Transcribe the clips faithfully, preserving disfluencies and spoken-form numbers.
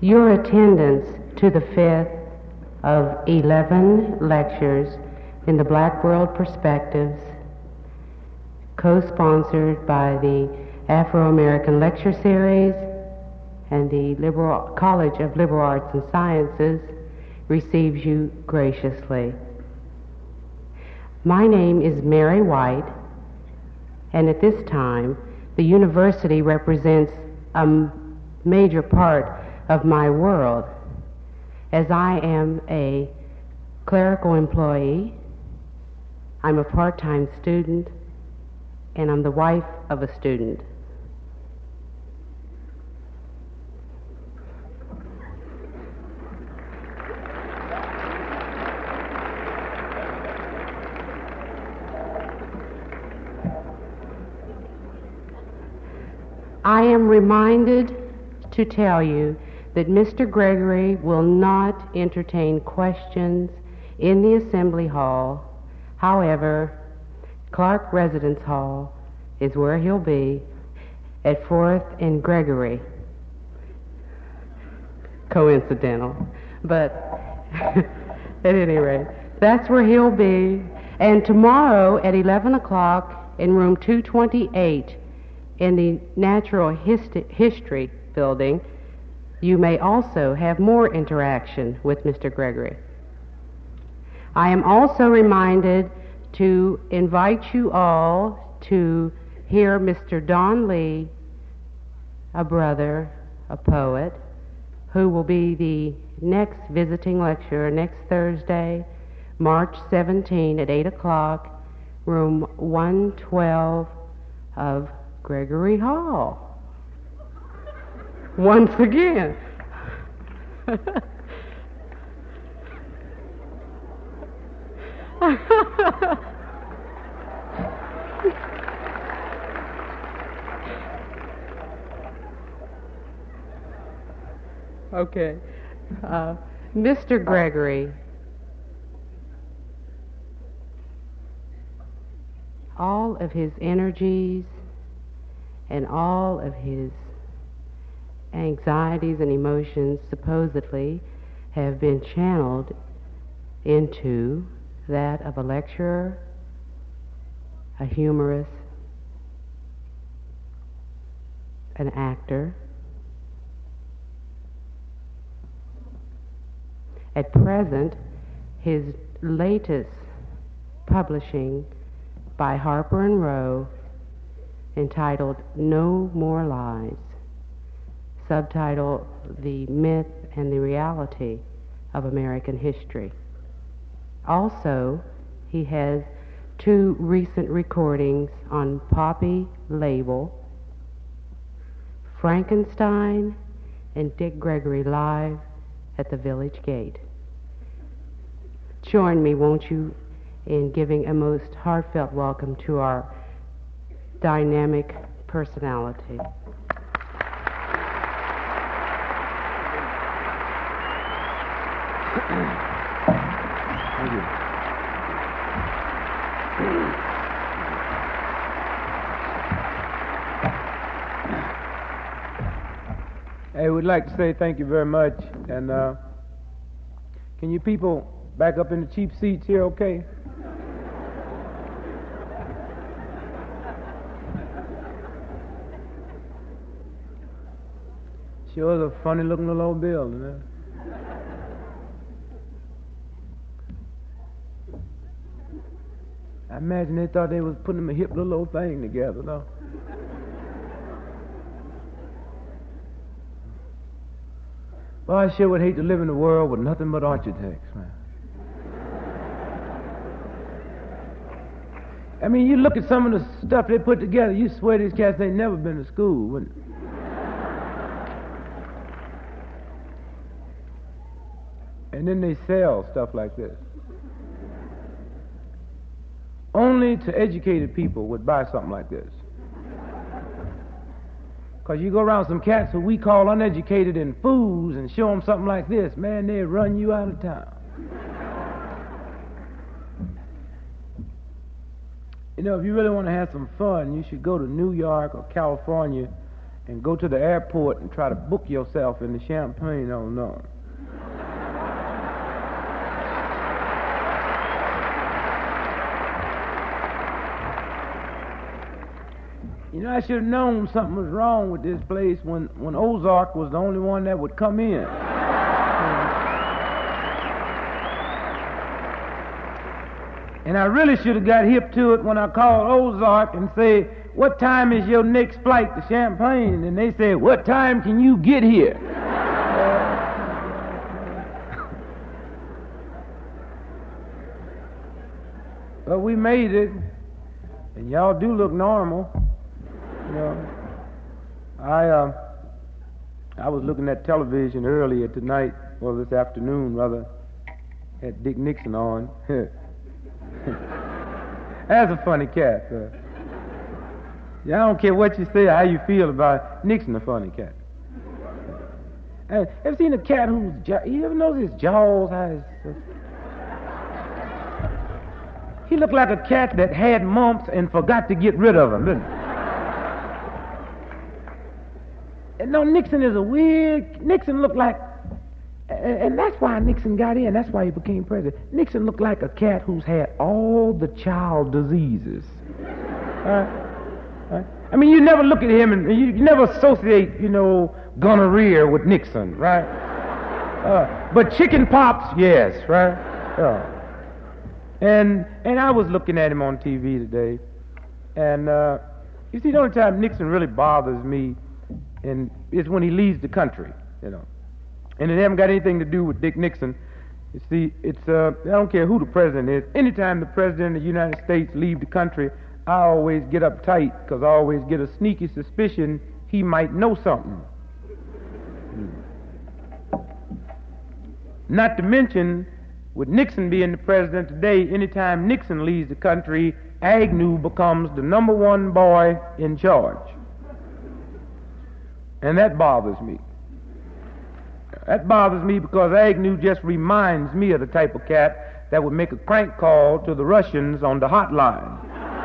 Your attendance to the fifth of eleven lectures in the Black World Perspectives, co-sponsored by the Afro-American Lecture Series and the Liberal College of Liberal Arts and Sciences, receives you graciously. My name is Mary White, and at this time, the university represents a major part of my world, as I am a clerical employee, I'm a part-time student, and I'm the wife of a student. I am reminded to tell you that Mister Gregory will not entertain questions in the Assembly Hall. However, Clark Residence Hall is where he'll be at fourth and Gregory. Coincidental. But at any rate, that's where he'll be. And tomorrow at eleven o'clock in room two twenty-eight in the Natural Histi- History building, you may also have more interaction with Mister Gregory. I am also reminded to invite you all to hear Mister Don Lee, a brother, a poet, who will be the next visiting lecturer next Thursday, March seventeenth at eight o'clock, room one twelve of Gregory Hall. Once again. Okay. Uh, Mister Gregory, all of his energies and all of his anxieties and emotions supposedly have been channeled into that of a lecturer, a humorist, an actor. At present, his latest publishing by Harper and Row, entitled No More Lies, subtitle The Myth and the Reality of American History. Also, he has two recent recordings on Poppy Label, Frankenstein and Dick Gregory Live at the Village Gate. Join me, won't you, in giving a most heartfelt welcome to our dynamic personality. Thank you. Hey, we'd like to say thank you very much. And uh, can you people back up in the cheap seats here, okay? Sure is a funny looking little old building, huh? I imagine they thought they was putting a hip little old thing together, though. Well, I sure would hate to live in a world with nothing but architects, man. I mean, you look at some of the stuff they put together, you swear these cats ain't never been to school, wouldn't it? And then they sell stuff like this. Only to educated people would buy something like this. Because you go around some cats who we call uneducated and fools and show them something like this, man, they'd run you out of town. You know, if you really want to have some fun, you should go to New York or California and go to the airport and try to book yourself in the Champagne on North. You know, I should have known something was wrong with this place when, when Ozark was the only one that would come in. And I really should have got hip to it when I called Ozark and said, what time is your next flight to Champagne? And they said, what time can you get here? But we made it, and y'all do look normal. You know, I uh, I was looking at television earlier tonight, or this afternoon rather, had Dick Nixon on. That's a funny cat. Uh, yeah, I don't care what you say or how you feel about it. Nixon, a funny cat. Hey, ever seen a cat whose jaw, you ever notice his jaws? How his, uh, he looked like a cat that had mumps and forgot to get rid of them, didn't he? And no, Nixon is a weird, Nixon looked like, and that's why Nixon got in, that's why he became president. Nixon looked like a cat who's had all the child diseases. Right? Right? I mean, you never look at him and you, you never associate, you know, gonorrhea with Nixon, right? Uh, but chicken pox, yes, right? Yeah. And and I was looking at him on T V today, and uh, you see, the only time Nixon really bothers me and is when he leaves the country, you know. And it hasn't got anything to do with Dick Nixon. You see, it's uh, I don't care who the president is. Anytime the president of the United States leaves the country, I always get uptight because I always get a sneaky suspicion he might know something. Hmm. Not to mention, with Nixon being the president today, anytime Nixon leaves the country, Agnew becomes the number one boy in charge. And that bothers me. That bothers me because Agnew just reminds me of the type of cat that would make a crank call to the Russians on the hotline.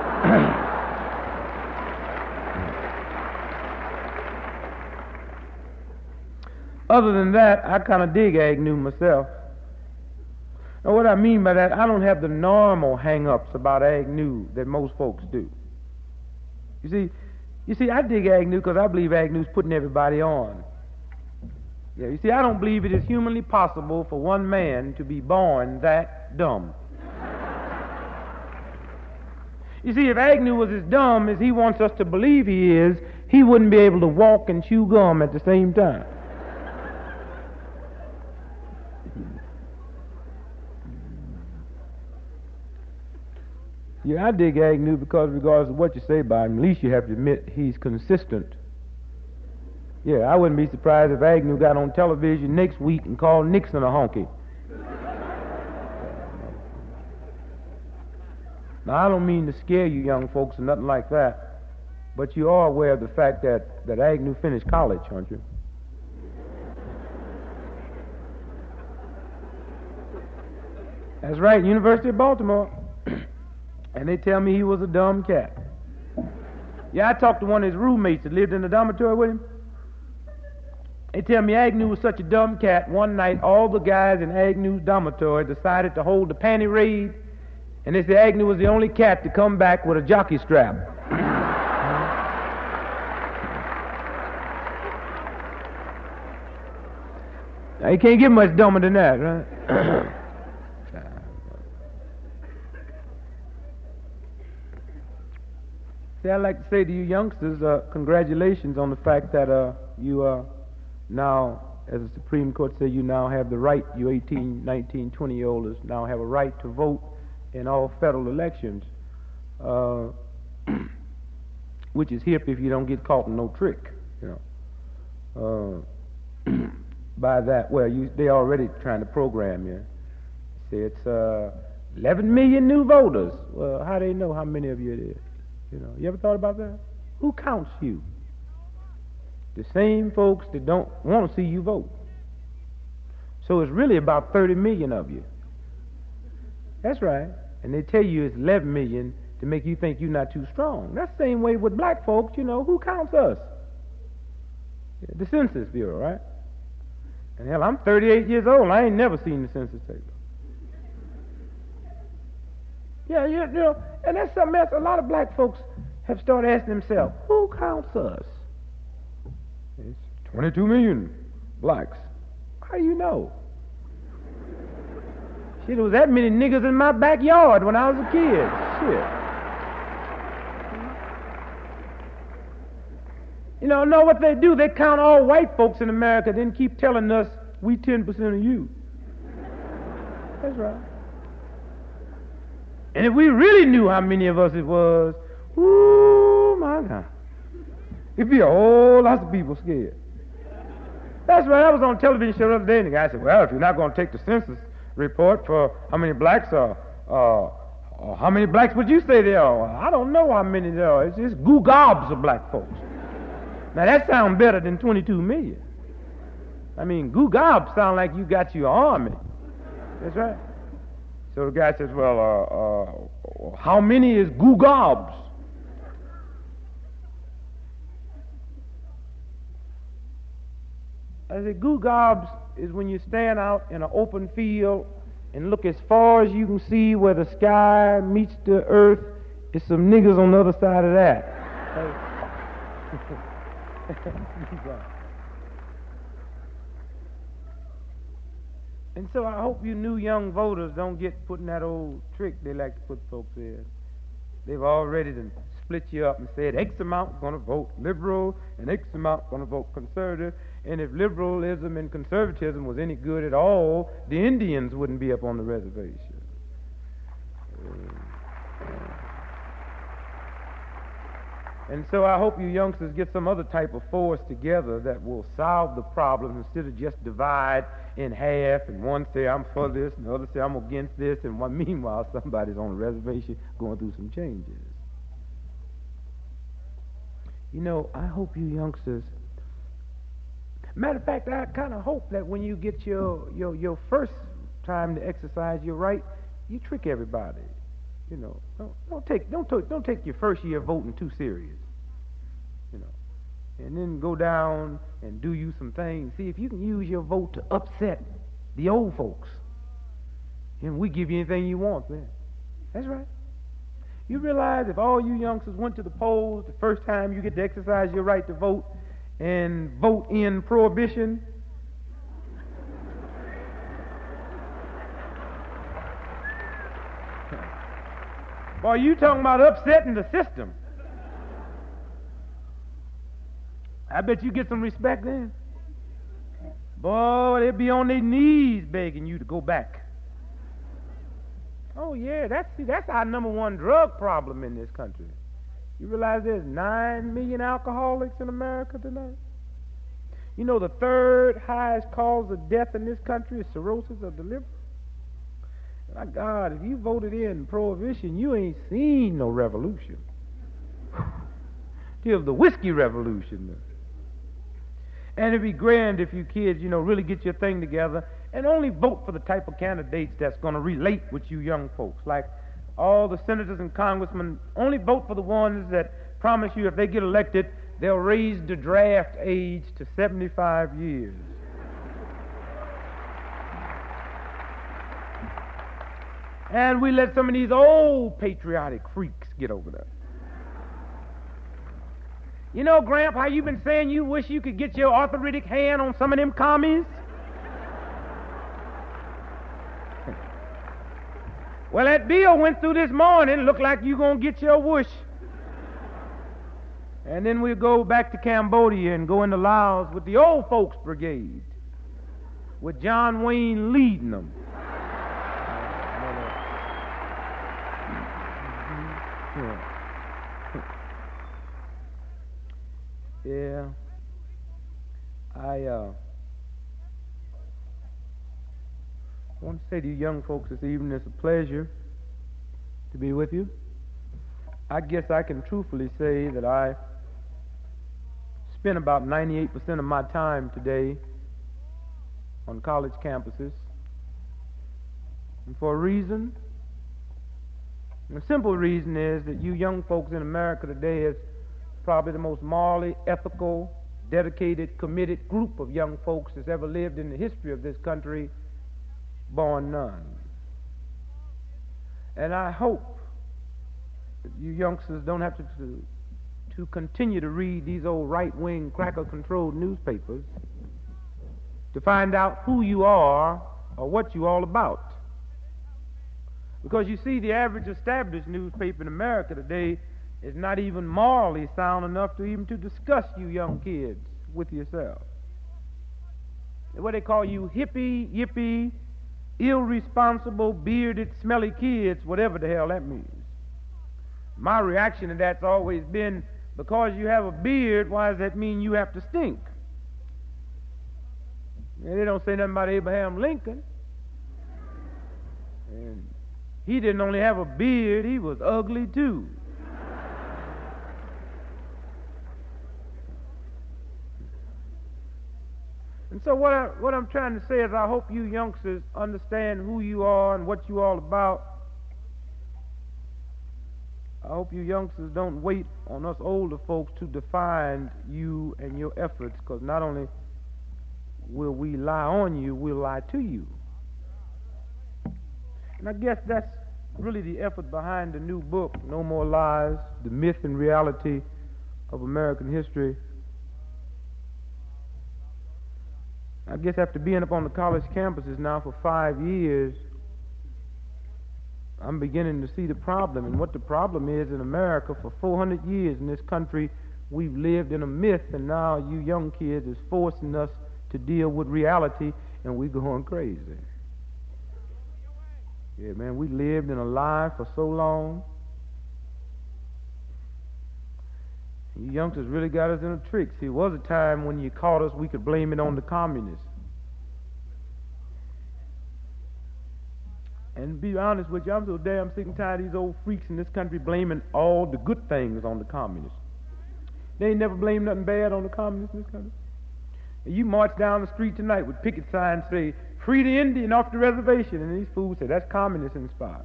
Other than that, I kind of dig Agnew myself. Now, what I mean by that, I don't have the normal hang-ups about Agnew that most folks do. You see, you see, I dig Agnew because I believe Agnew's putting everybody on. Yeah, you see, I don't believe it is humanly possible for one man to be born that dumb. You see, if Agnew was as dumb as he wants us to believe he is, he wouldn't be able to walk and chew gum at the same time. Yeah, I dig Agnew because regardless of what you say about him, at least you have to admit he's consistent. Yeah, I wouldn't be surprised if Agnew got on television next week and called Nixon a honky. Now, I don't mean to scare you young folks or nothing like that, but you are aware of the fact that, that Agnew finished college, aren't you? That's right, University of Baltimore. And they tell me he was a dumb cat. Yeah, I talked to one of his roommates that lived in the dormitory with him. They tell me Agnew was such a dumb cat, one night all the guys in Agnew's dormitory decided to hold the panty raid, and they said Agnew was the only cat to come back with a jockey strap. Now, you can't get much dumber than that, right? See, I'd like to say to you youngsters, uh, congratulations on the fact that uh, you uh, now, as the Supreme Court said, you now have the right, you eighteen, nineteen, twenty-year-olds now have a right to vote in all federal elections, uh, which is hip if you don't get caught in no trick, you know. Uh, by that, well, you, they're already trying to program you. See, it's uh, eleven million new voters. Well, how do they know how many of you it is? You know, you ever thought about that? Who counts you? The same folks that don't want to see you vote. So it's really about thirty million of you. That's right. And they tell you it's eleven million to make you think you're not too strong. That's the same way with black folks, you know. Who counts us? The Census Bureau, right? And hell, I'm thirty-eight years old. I ain't never seen the census table. Yeah, you know, and that's something else. A lot of black folks have started asking themselves, who counts us? It's twenty-two million blacks. How do you know? Shit, there was that many niggas in my backyard when I was a kid. Shit. You know, know what they do? They count all white folks in America, then keep telling us we ten percent of you. That's right. And if we really knew how many of us it was, ooh, my God, it'd be a whole lot of people scared. That's right. I was on a television show the other day, and the guy said, well, if you're not going to take the census report for how many blacks are, uh, uh, how many blacks would you say there are? I don't know how many there are. It's just goo gobs of black folks. Now, that sounds better than twenty-two million. I mean, goo gobs sound like you got your army. That's right. So the guy says, well, uh, uh, how many is goo gobs? I said, goo gobs is when you stand out in an open field and look as far as you can see where the sky meets the earth. It's some niggas on the other side of that. And so I hope you new young voters don't get put in that old trick they like to put folks in. They've already done split you up and said X amount going to vote liberal and X amount going to vote conservative. And if liberalism and conservatism was any good at all, the Indians wouldn't be up on the reservation. Uh, And so I hope you youngsters get some other type of force together that will solve the problem instead of just divide in half and one say I'm for this and the other say I'm against this, and one, meanwhile somebody's on a reservation going through some changes. You know, I hope you youngsters, matter of fact, I kind of hope that when you get your, your, your first time to exercise your right, you trick everybody. You know, don't, don't take don't take, don't take your first year voting too serious. You know, and then go down and do you some things. See if you can use your vote to upset the old folks, and we give you anything you want, man. That's right. You realize if all you youngsters went to the polls the first time you get to exercise your right to vote and vote in prohibition. Boy, you talking about upsetting the system. I bet you get some respect then. Boy, they'll be on their knees begging you to go back. Oh, yeah, that's, see, that's our number one drug problem in this country. You realize there's nine million alcoholics in America tonight? You know the third highest cause of death in this country is cirrhosis of the liver? My God, if you voted in prohibition, you ain't seen no revolution. Till the whiskey revolution. And it'd be grand if you kids, you know, really get your thing together and only vote for the type of candidates that's going to relate with you young folks. Like all the senators and congressmen, only vote for the ones that promise you if they get elected, they'll raise the draft age to seventy-five years. And we let some of these old patriotic freaks get over there. You know, Gramp, how you been saying you wish you could get your arthritic hand on some of them commies? Well, that bill went through this morning. Look like you gonna get your wish. And then we'll go back to Cambodia and go into Laos with the old folks brigade, with John Wayne leading them. Yeah, I uh, want to say to you young folks this evening, it's a pleasure to be with you. I guess I can truthfully say that I spent about ninety-eight percent of my time today on college campuses, and for a reason. And the simple reason is that you young folks in America today is probably the most morally ethical dedicated, committed group of young folks that's ever lived in the history of this country, born none. And I hope that you youngsters don't have to, to, to continue to read these old right-wing, cracker-controlled newspapers to find out who you are or what you're all about. Because you see, the average established newspaper in America today is not even morally sound enough to even to discuss you young kids with yourself. What they call you hippie, yippie, irresponsible, bearded, smelly kids, whatever the hell that means. My reaction to that's always been, because you have a beard, why does that mean you have to stink? And they don't say nothing about Abraham Lincoln. And he didn't only have a beard, he was ugly too. And so what, I, what I'm trying to say is I hope you youngsters understand who you are and what you're all about. I hope you youngsters don't wait on us older folks to define you and your efforts, because not only will we lie on you, we'll lie to you. And I guess that's really the effort behind the new book, No More Lies, The Myth and Reality of American History. I guess after being up on the college campuses now for five years, I'm beginning to see the problem. And what the problem is in America, for four hundred years in this country, we've lived in a myth, and now you young kids is forcing us to deal with reality, and we're going crazy. Yeah, man, we lived in a lie for so long. You youngsters really got us in a trick. See, it was a time when you caught us, we could blame it on the communists. And to be honest with you, I'm so damn sick and tired of these old freaks in this country blaming all the good things on the communists. They ain't never blamed nothing bad on the communists in this country. And you march down the street tonight with picket signs say, "Free the Indian off the reservation," and these fools say, that's communist inspired.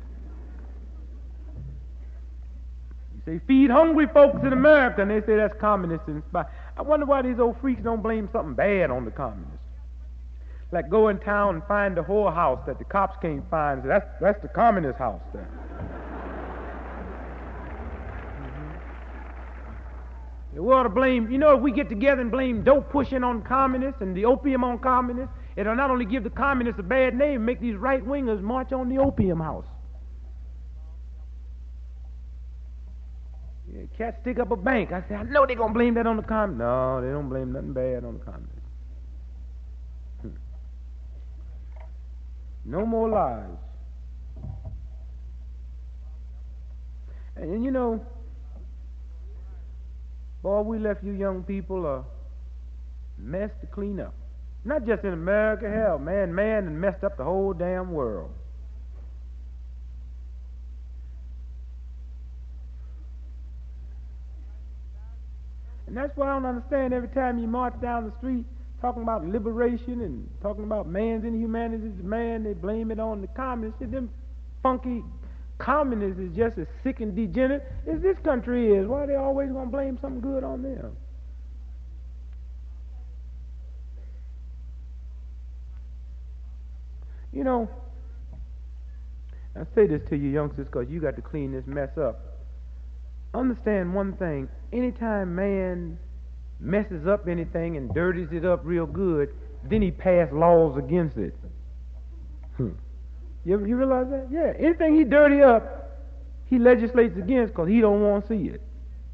They feed hungry folks in America, and they say that's communist inspired. I wonder why these old freaks don't blame something bad on the communists. Like go in town and find the whorehouse that the cops can't find. So that's that's the communist house there. Mm-hmm. We ought to blame, you know, if we get together and blame dope pushing on communists and the opium on communists, it'll not only give the communists a bad name, make these right-wingers march on the opium house. Yeah, cats stick up a bank. I say, I know they're going to blame that on the communists. No, they don't blame nothing bad on the communists. Hmm. No more lies. And, and you know, boy, we left you young people a mess to clean up. Not just in America, hell, man, man, and messed up the whole damn world. And that's why I don't understand every time you march down the street talking about liberation and talking about man's inhumanity to man, they blame it on the communists. Them funky communists is just as sick and degenerate as this country is. Why are they always going to blame something good on them? You know, I say this to you youngsters because you got to clean this mess up. Understand one thing. Anytime man messes up anything and dirties it up real good, then he passes laws against it. Hmm. You, ever, you realize that? Yeah. Anything he dirty up, he legislates against because he don't want to see it.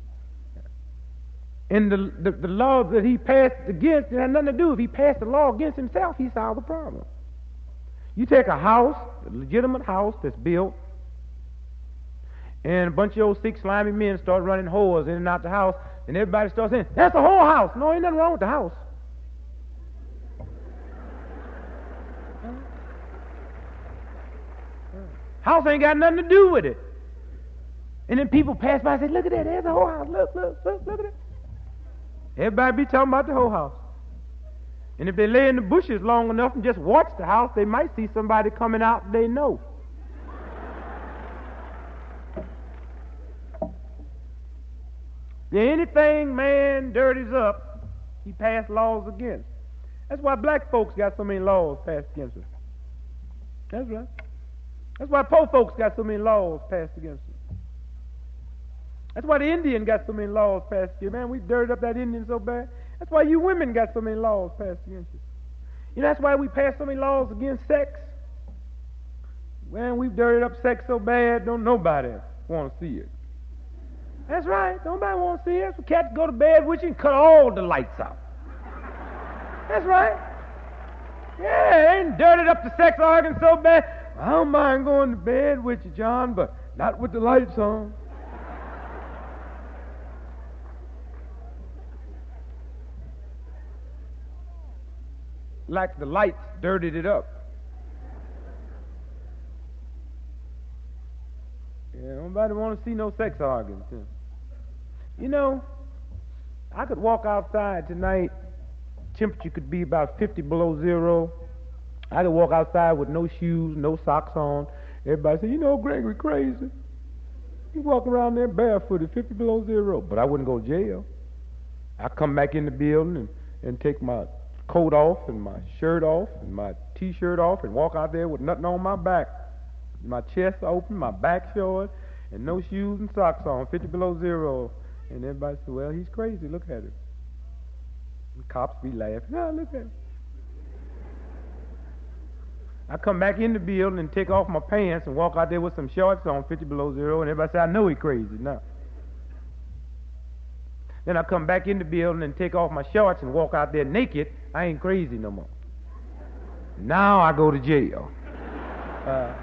And the, the, the law that he passed against, it had nothing to do. If he passed the law against himself, he solved the problem. You take a house, a legitimate house that's built, and a bunch of old sick, slimy men start running whores in and out the house, and everybody starts saying, that's a whore house. No, ain't nothing wrong with the house. House ain't got nothing to do with it. And then people pass by and say, look at that, there's a whore house. Look, look, look, look at it. Everybody be talking about the whore house. And if they lay in the bushes long enough and just watch the house, they might see somebody coming out they know. Yeah, anything man dirties up, He passed laws against. That's why black folks got so many laws passed against us. That's right. That's why poor folks got so many laws passed against them. That's why the Indian got so many laws passed against. Man, we dirtied up that Indian so bad. That's why you women got so many laws passed against you. You know, that's why we pass so many laws against sex. Man, we've dirtied up sex so bad, don't nobody want to see it. That's right. Nobody want to see it. So cats go to bed with you and cut all the lights out. That's right. Yeah, they ain't dirtied up the sex organ so bad. I don't mind going to bed with you, John, but not with the lights on. Like the lights dirtied it up. Yeah, nobody want to see no sex organs. You know, I could walk outside tonight. Temperature could be about fifty below zero. I could walk outside with no shoes, no socks on. Everybody say, you know, Gregory crazy. You walk around there barefooted, fifty below zero. But I wouldn't go to jail. I come back in the building and, and take my coat off and my shirt off and my T-shirt off and walk out there with nothing on my back. My chest open, my back showing, and no shoes and socks on, fifty below zero. And everybody said, well, he's crazy. Look at him. The cops be laughing. Oh, look at him. I come back in the building and take off my pants and walk out there with some shorts on, fifty below zero, and everybody say, I know he's crazy now. Then I come back in the building and take off my shorts and walk out there naked. I ain't crazy no more. Now I go to jail. Uh,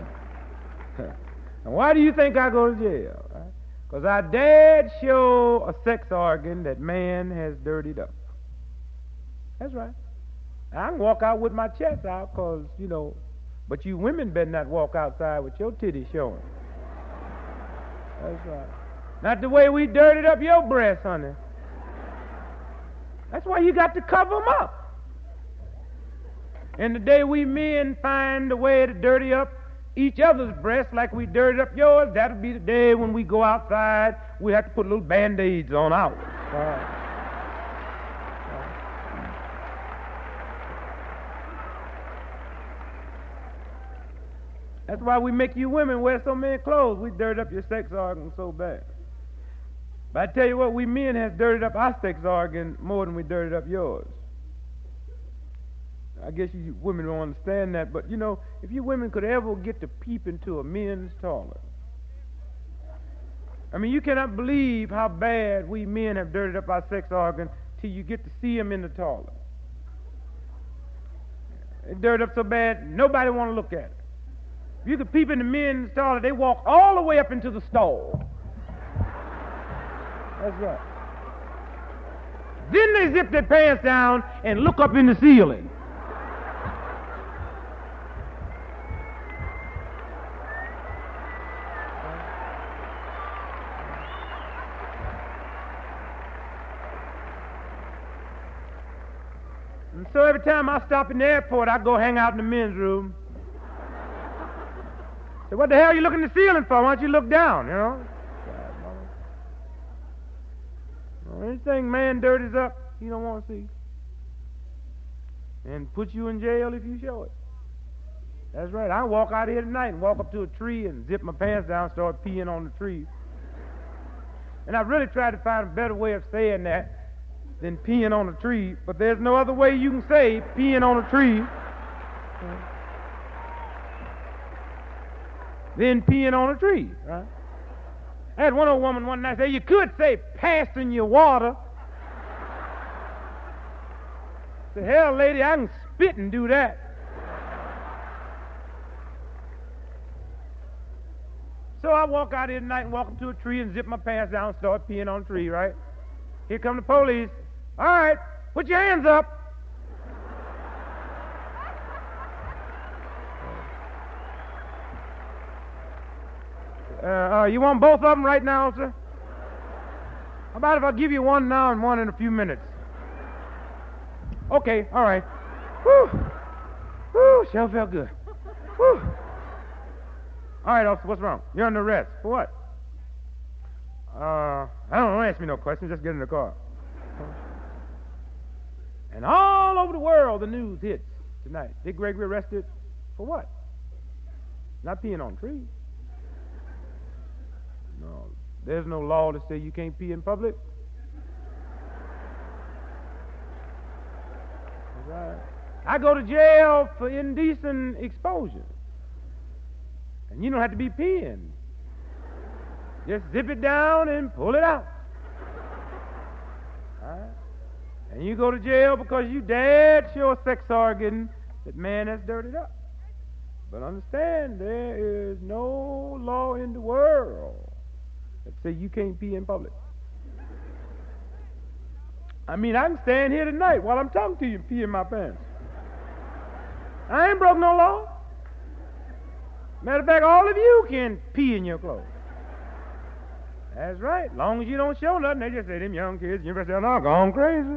and why do you think I go to jail? Because I dared show a sex organ that man has dirtied up. That's right. I can walk out with my chest out because, you know, but you women better not walk outside with your titties showing. That's right. Not the way we dirtied up your breasts, honey. That's why you got to cover them up. And the day we men find a way to dirty up each other's breasts like we dirtied up yours, that'll be the day when we go outside, we have to put little band-aids on out. Right. That's why we make you women wear so many clothes. We dirtied up your sex organ so bad. But I tell you what, we men have dirtied up our sex organ more than we dirtied up yours. I guess you women don't understand that, but you know, if you women could ever get to peep into a men's toilet, I mean, you cannot believe how bad we men have dirtied up our sex organ till you get to see them in the toilet. They dirtied up so bad, nobody want to look at it. If you could peep in the men's toilet, they walk all the way up into the stall. That's right. Then they zip their pants down and look up in the ceiling. And so every time I stop in the airport, I go hang out in the men's room. Say, what the hell are you looking at the ceiling for? Why don't you look down, you know? Well, anything man dirties up, you don't want to see. And put you in jail if you show it. That's right. I walk out here tonight and walk up to a tree and zip my pants down and start peeing on the tree. And I really tried to find a better way of saying that than peeing on a tree, but there's no other way you can say peeing on a tree than peeing on a tree, right? I had one old woman one night say, you could say passing your water. I said, hell, lady, I can spit and do that. So I walk out here tonight and walk up to a tree and zip my pants down and start peeing on a tree, right? Here come the police. All right, put your hands up. Uh, uh, you want both of them right now, sir? How about if I give you one now and one in a few minutes? Okay, all right. Whew. Whew, sure felt good. Whew. All right, officer, what's wrong? You're under arrest. For what? Uh, I don't know. Don't ask me no questions. Just get in the car. And all over the world, the news hits tonight. Dick Gregory arrested for what? Not peeing on trees. No, there's no law to say you can't pee in public. That's right. I go to jail for indecent exposure. And you don't have to be peeing. Just zip it down and pull it out. All right? And you go to jail because you dared show a sex organ that man has dirtied up. But understand, there is no law in the world that say you can't pee in public. I mean, I can stand here tonight while I'm talking to you and pee in my pants. I ain't broke no law. Matter of fact, all of you can pee in your clothes. That's right. As long as you don't show nothing, they just say, them young kids, you better say, no, gone crazy.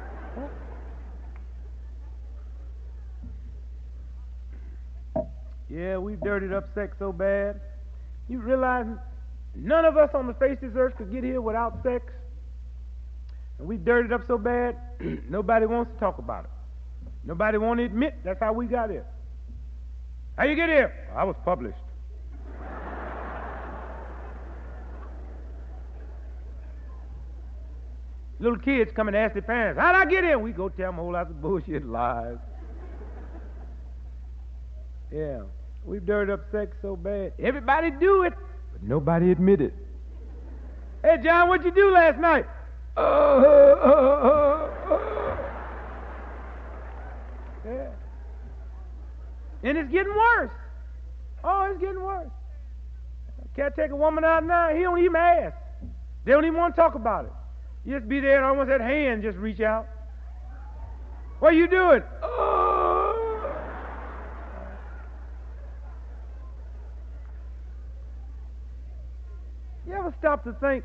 Yeah, we've dirtied up sex so bad. You realize none of us on the face of this earth could get here without sex? And we've dirtied up so bad, nobody wants to talk about it. Nobody wants to admit that's how we got here. How you get here? I was published. Little kids come and ask their parents, how'd I get here? We go tell them a whole lot of bullshit lies. Yeah, we've dirtied up sex so bad. Everybody do it, but nobody admit it. Hey, John, what'd you do last night? Uh, uh, uh, uh. Yeah. And it's getting worse. Oh, it's getting worse. Can't take a woman out now. He don't even ask. They don't even want to talk about it. You just be there and almost that hand just reach out. What are you doing? Oh. You ever stop to think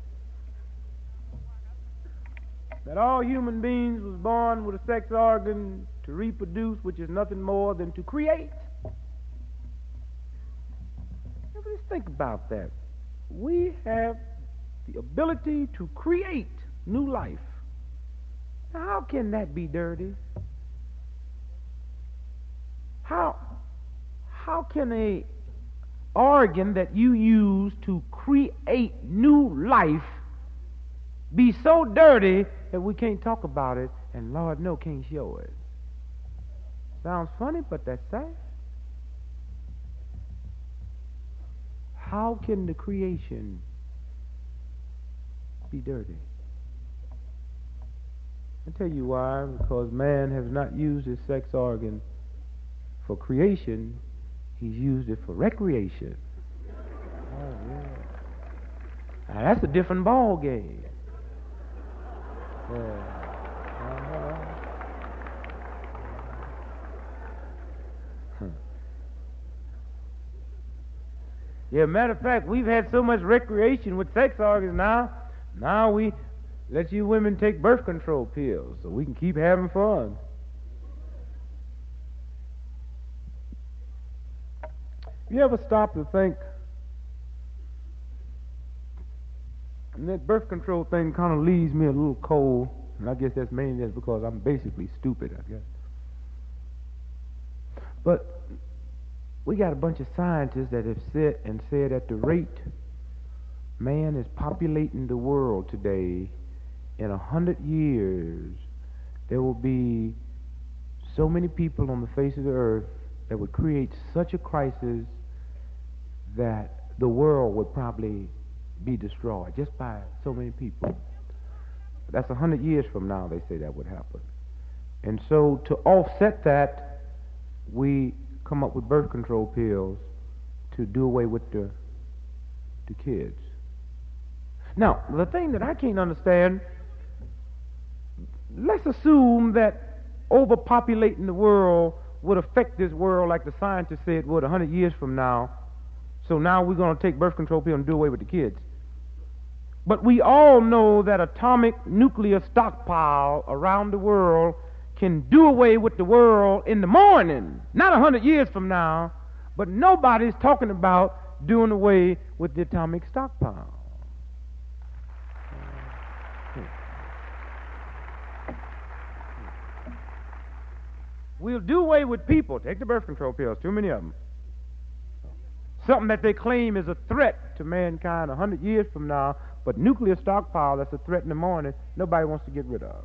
that all human beings was born with a sex organ to reproduce, which is nothing more than to create? Ever just think about that? We have the ability to create new life. Now, how can that be dirty? How, how can a organ that you use to create new life be so dirty that we can't talk about it and Lord no can't show it? Sounds funny, but that's sad. How can the creation be dirty? I'll tell you why. Because man has not used his sex organ for creation. He's used it for recreation. Oh, yeah. Now, that's a different ball game. Yeah. Uh-huh. Huh. Yeah, matter of fact, we've had so much recreation with sex organs now. Now we let you women take birth control pills so we can keep having fun. You ever stop to think, and that birth control thing kind of leaves me a little cold, and I guess that's mainly just because I'm basically stupid, I guess. But we got a bunch of scientists that have said and said at the rate man is populating the world today, in a hundred years, there will be so many people on the face of the earth that would create such a crisis that the world would probably be destroyed just by so many people. That's a hundred years from now, they say that would happen. And so to offset that, we come up with birth control pills to do away with the, the kids. Now, the thing that I can't understand, let's assume that overpopulating the world would affect this world like the scientists said it would a hundred years from now. So now we're going to take birth control pills and do away with the kids. But we all know that atomic nuclear stockpile around the world can do away with the world in the morning, not a hundred years from now, but nobody's talking about doing away with the atomic stockpile. We'll do away with people. Take the birth control pills, too many of them. Something that they claim is a threat to mankind a hundred years from now, but nuclear stockpile that's a threat in the morning, nobody wants to get rid of.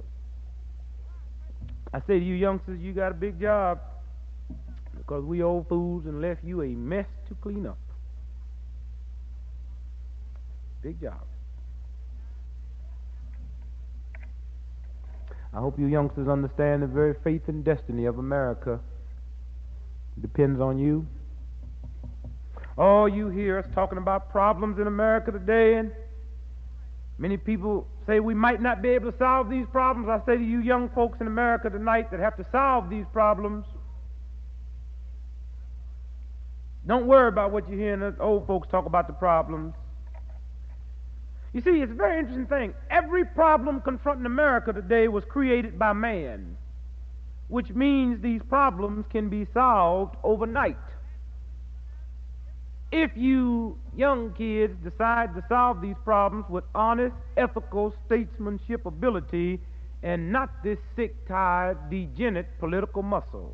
I say to you youngsters, you got a big job because we old fools and left you a mess to clean up. Big job. I hope you youngsters understand the very faith and destiny of America depends on you. Oh, you hear us talking about problems in America today, and many people say we might not be able to solve these problems. I say to you young folks in America tonight that have to solve these problems, don't worry about what you're hearing us old folks talk about the problems. You see, it's a very interesting thing. Every problem confronting America today was created by man, which means these problems can be solved overnight. If you young kids decide to solve these problems with honest, ethical statesmanship ability and not this sick, tired, degenerate political muscle.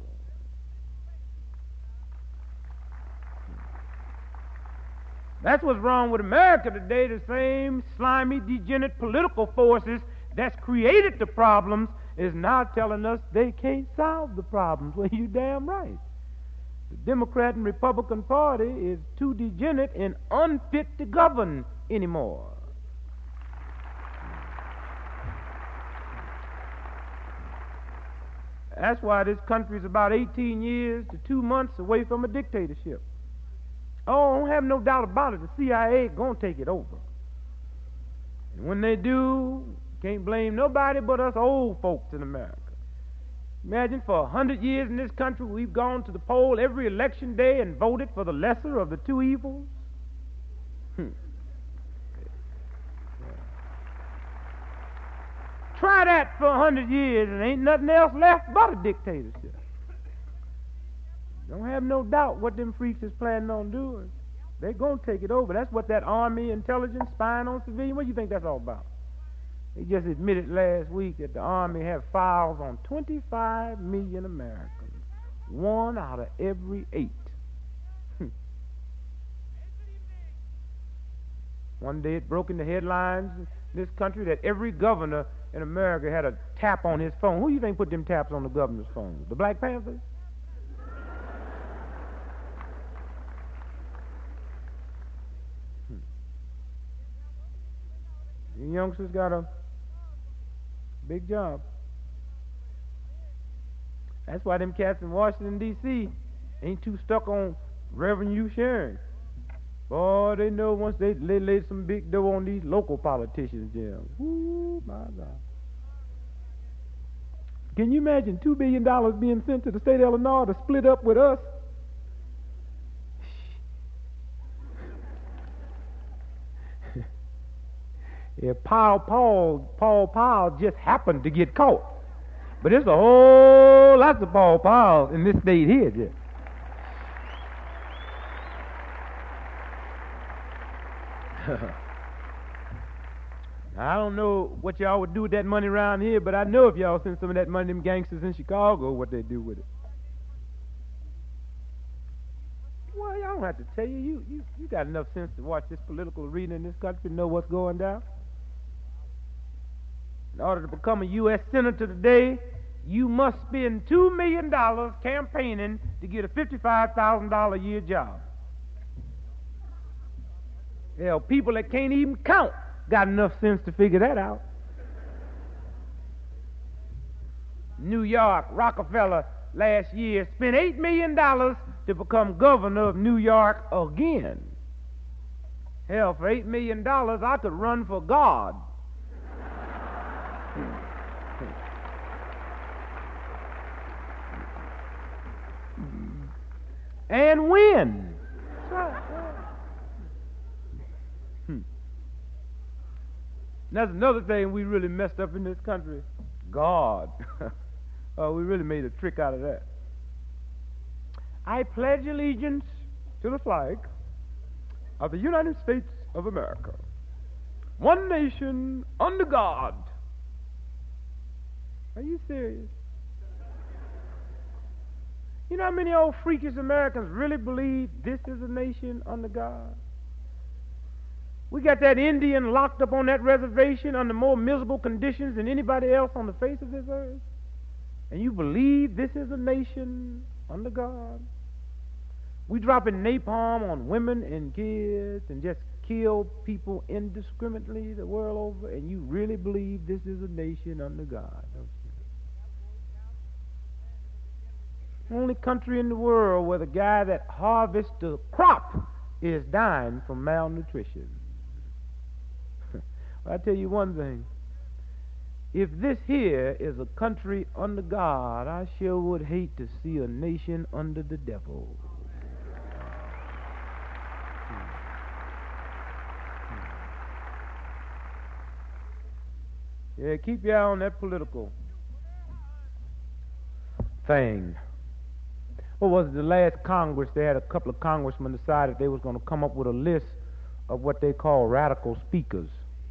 That's what's wrong with America today. The same slimy, degenerate political forces that's created the problems is now telling us they can't solve the problems. Well, you damn right. The Democrat and Republican Party is too degenerate and unfit to govern anymore. That's why this country is about eighteen years to two months away from a dictatorship. Oh, I don't have no doubt about it. The C I A is going to take it over. And when they do, can't blame nobody but us old folks in America. Imagine for a hundred years in this country, we've gone to the poll every election day and voted for the lesser of the two evils. Hmm. Try that for a hundred years and ain't nothing else left but a dictatorship. Don't have no doubt what them freaks is planning on doing. They're going to take it over. That's what that Army intelligence spying on civilians, what do you think that's all about? They just admitted last week that the Army have files on twenty-five million Americans. One out of every eight. Hmm. One day it broke in the headlines in this country that every governor in America had a tap on his phone. Who do you think put them taps on the governor's phone? The Black Panthers? You youngsters got a big job. That's why them cats in Washington, D C ain't too stuck on revenue sharing. Boy, they know once they, they laid some big dough on these local politicians, Jim. Ooh, my God. Can you imagine two billion dollars being sent to the state of Illinois to split up with us? Yeah, Paul, Paul, Paul Powell just happened to get caught. But there's a whole lot of Paul Powell in this state here, Jeff. I don't know what y'all would do with that money around here, but I know if y'all send some of that money to them gangsters in Chicago, what they do with it. Well, y'all don't have to tell you. You, you, you got enough sense to watch this political arena in this country to know what's going down. In order to become a U S senator today, you must spend two million dollars campaigning to get a fifty-five thousand dollars a year job. Hell, people that can't even count got enough sense to figure that out. New York, Rockefeller last year spent eight million dollars to become governor of New York again. Hell, for eight million dollars, I could run for God. And win. That's right. Hmm. That's another thing we really messed up in this country. God. Oh, we really made a trick out of that. I pledge allegiance to the flag of the United States of America, one nation under God. Are you serious? You know how many old freakish Americans really believe this is a nation under God? We got that Indian locked up on that reservation under more miserable conditions than anybody else on the face of this earth. And you believe this is a nation under God? We dropping napalm on women and kids and just kill people indiscriminately the world over, and you really believe this is a nation under God, don't you? Only country in the world where the guy that harvests the crop is dying from malnutrition. I tell you one thing. If this here is a country under God, I sure would hate to see a nation under the devil. Yeah, keep your eye on that political thing. What was it, the last Congress? They had a couple of congressmen decided they was going to come up with a list of what they call radical speakers.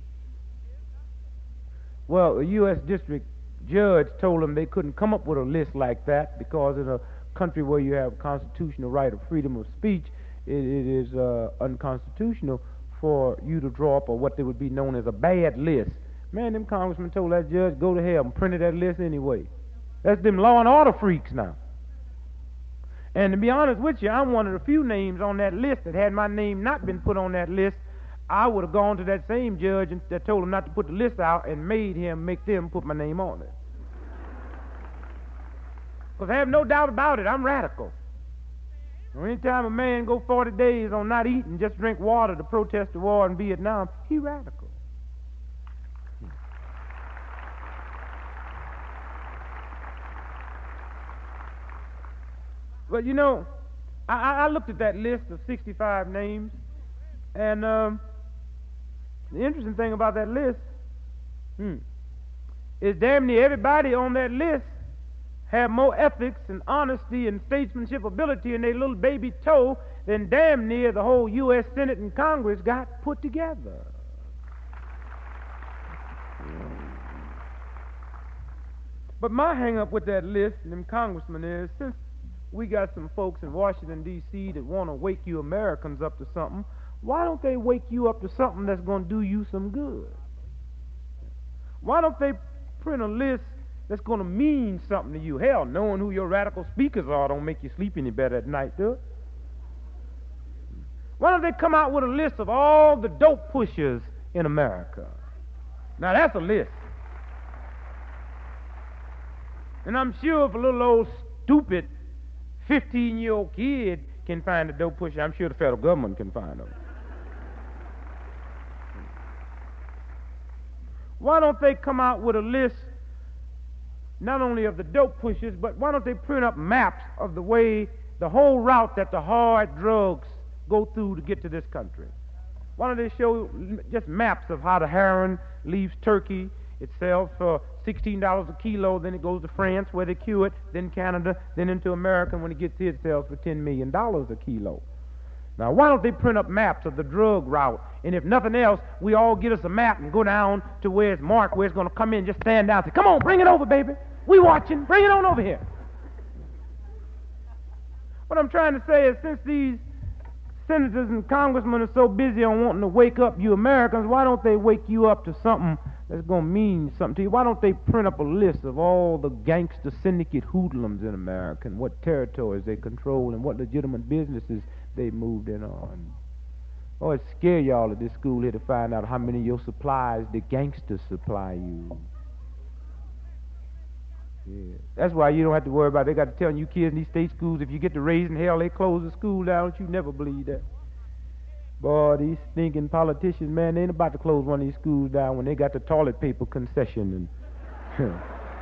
Well, a U S district judge told them they couldn't come up with a list like that because in a country where you have constitutional right of freedom of speech, it, it is uh, unconstitutional for you to draw up a, what they would be known as a bad list. Man, them congressmen told that judge, go to hell and printed that list anyway. That's them law and order freaks now. And to be honest with you, I'm one of the few names on that list that had my name not been put on that list, I would have gone to that same judge and that told him not to put the list out and made him make them put my name on it. Because I have no doubt about it, I'm radical. Anytime a man go forty days on not eating, just drink water to protest the war in Vietnam, he radical. But you know, I, I looked at that list of sixty-five names, and um, the interesting thing about that list hmm, is damn near everybody on that list have more ethics and honesty and statesmanship ability in their little baby toe than damn near the whole U S Senate and Congress got put together. But my hang-up with that list and them congressmen is, since we got some folks in Washington, D C that want to wake you Americans up to something, why don't they wake you up to something that's going to do you some good? Why don't they print a list that's going to mean something to you? Hell, knowing who your radical speakers are don't make you sleep any better at night, do it? Why don't they come out with a list of all the dope pushers in America? Now, that's a list. And I'm sure if a little old stupid fifteen-year-old kid can find a dope pusher, I'm sure the federal government can find them. Why don't they come out with a list not only of the dope pushers, but why don't they print up maps of the way, the whole route that the hard drugs go through to get to this country? Why don't they show just maps of how the heroin leaves Turkey, it sells for sixteen dollars a kilo, then it goes to France where they cure it, then Canada, then into America, and when it gets here it sells for ten million dollars a kilo. Now, why don't they print up maps of the drug route? And if nothing else, we all get us a map and go down to where it's marked, where it's going to come in, just stand down and say, come on, bring it over, baby. We watching. Bring it on over here. What I'm trying to say is, since these senators and congressmen are so busy on wanting to wake up you Americans, why don't they wake you up to something that's going to mean something to you? Why don't they print up a list of all the gangster syndicate hoodlums in America and what territories they control and what legitimate businesses they moved in on? Oh, it scare y'all at this school here to find out how many of your supplies the gangsters supply you. Yeah. That's why you don't have to worry about it. They got to tell you kids in these state schools, if you get to raising hell, they close the school down. Don't you never believe that. Boy, these stinking politicians, man, they ain't about to close one of these schools down when they got the toilet paper concession. And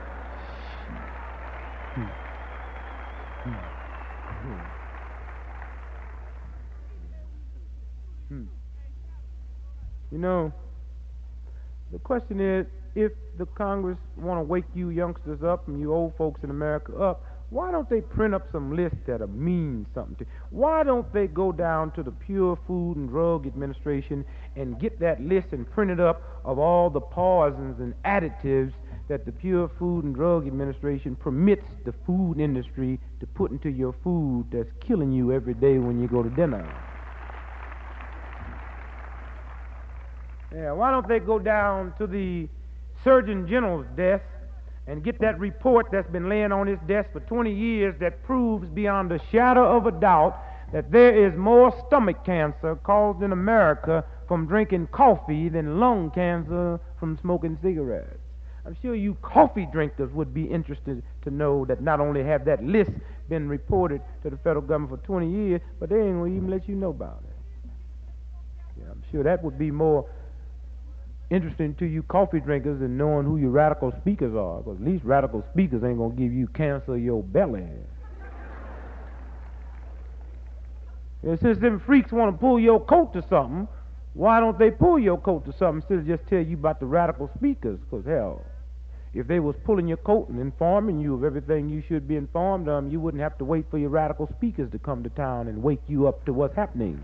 you know, the question is, if the Congress want to wake you youngsters up and you old folks in America up, why don't they print up some lists that'll mean something to you? Why don't they go down to the Pure Food and Drug Administration and get that list and print it up of all the poisons and additives that the Pure Food and Drug Administration permits the food industry to put into your food that's killing you every day when you go to dinner. Yeah, why don't they go down to the Surgeon General's desk and get that report that's been laying on his desk for twenty years that proves beyond a shadow of a doubt that there is more stomach cancer caused in America from drinking coffee than lung cancer from smoking cigarettes. I'm sure you coffee drinkers would be interested to know that not only have that list been reported to the federal government for twenty years, but they ain't going to even let you know about it. Yeah, I'm sure that would be more interesting to you coffee drinkers than knowing who your radical speakers are, because at least radical speakers ain't going to give you cancer of your belly. And since them freaks want to pull your coat to something, why don't they pull your coat to something instead of just tell you about the radical speakers? Because, hell, if they was pulling your coat and informing you of everything you should be informed of, you wouldn't have to wait for your radical speakers to come to town and wake you up to what's happening.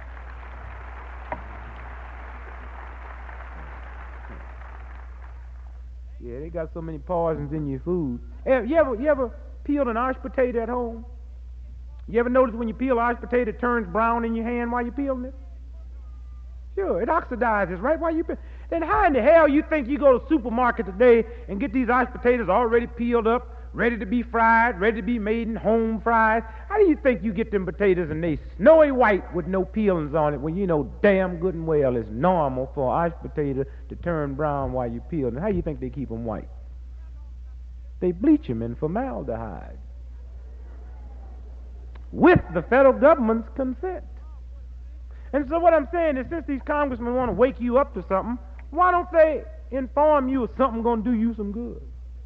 Yeah, they got so many poisons in your food. Hey, you ever, you ever peeled an Irish potato at home? You ever notice when you peel Irish potato, it turns brown in your hand while you're peeling it? Sure, it oxidizes right while you peel. Then how in the hell you think you go to the supermarket today and get these Irish potatoes already peeled up, ready to be fried, ready to be made in home fries? How do you think you get them potatoes and they snowy white with no peelings on it when you know damn good and well it's normal for an Irish potato to turn brown while you peel them? How do you think they keep them white? They bleach them in formaldehyde with the federal government's consent. And so what I'm saying is, since these congressmen want to wake you up to something, why don't they inform you of something going to do you some good?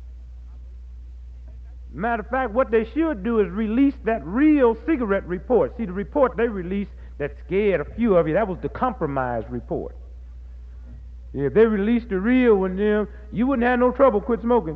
Matter of fact, what they should do is release that real cigarette report. See, the report they released that scared a few of you, that was the compromise report. Yeah, if they released the real one, then you wouldn't have no trouble quit smoking.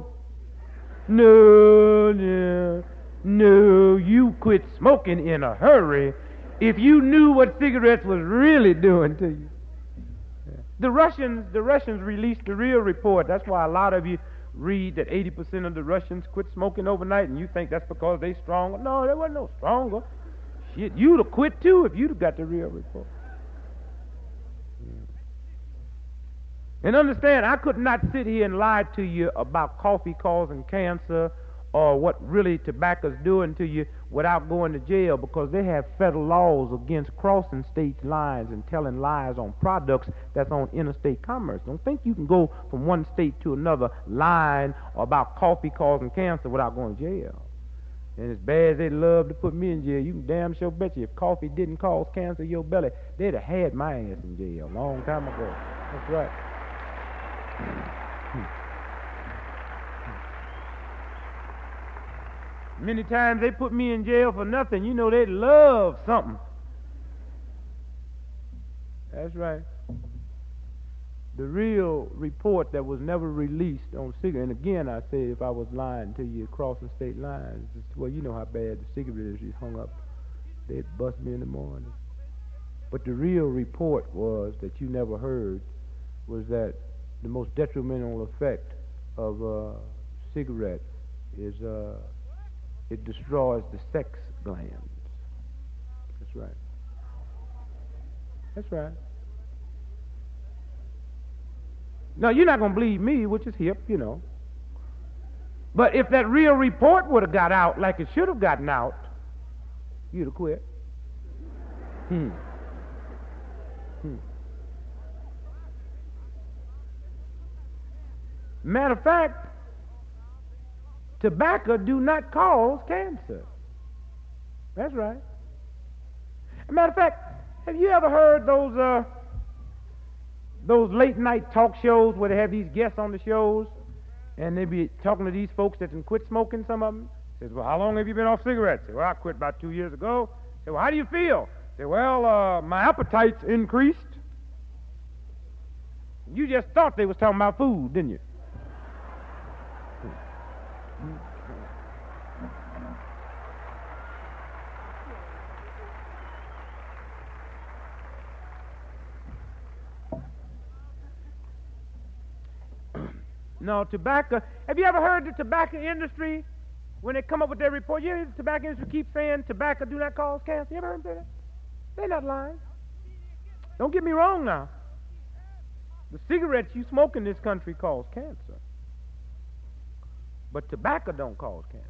No, no, no, you quit smoking in a hurry if you knew what cigarettes was really doing to you. Yeah. The Russians, the Russians released the real report. That's why a lot of you read that eighty percent of the Russians quit smoking overnight, and you think that's because they stronger. No, they wasn't no stronger. Shit, you'd have quit too if you'd have got the real report. Yeah. And understand, I could not sit here and lie to you about coffee causing cancer or what really tobacco's doing to you without going to jail, because they have federal laws against crossing state lines and telling lies on products that's on interstate commerce. Don't think you can go from one state to another lying about coffee causing cancer without going to jail. And as bad as they'd love to put me in jail, you can damn sure bet you if coffee didn't cause cancer of your belly, they'd have had my ass in jail a long time ago. That's right. Many times they put me in jail for nothing. You know, they love something. That's right. The real report that was never released on cigarette, and again I say, if I was lying to you crossing state lines, well, you know how bad the cigarette is hung up. They'd bust me in the morning. But the real report was, that you never heard, was that the most detrimental effect of a cigarette is uh, it destroys the sex glands. That's right. That's right. Now, you're not going to believe me, which is hip, you know. But if that real report would have got out like it should have gotten out, you'd have quit. Hmm. Hmm. Matter of fact, tobacco do not cause cancer. That's right. As a matter of fact, have you ever heard those uh, those late night talk shows where they have these guests on the shows and they be talking to these folks that can quit smoking? Some of them says, "Well, how long have you been off cigarettes?" Say, "Well, I quit about two years ago." Say, "Well, how do you feel?" Say, "Well, uh, my appetite's increased." You just thought they was talking about food, didn't you? No, tobacco. Have you ever heard the tobacco industry, when they come up with their report, yeah, the tobacco industry keeps saying tobacco do not cause cancer? You ever heard them say that? They're not lying. Don't get me wrong now. The cigarettes you smoke in this country cause cancer. But tobacco don't cause cancer.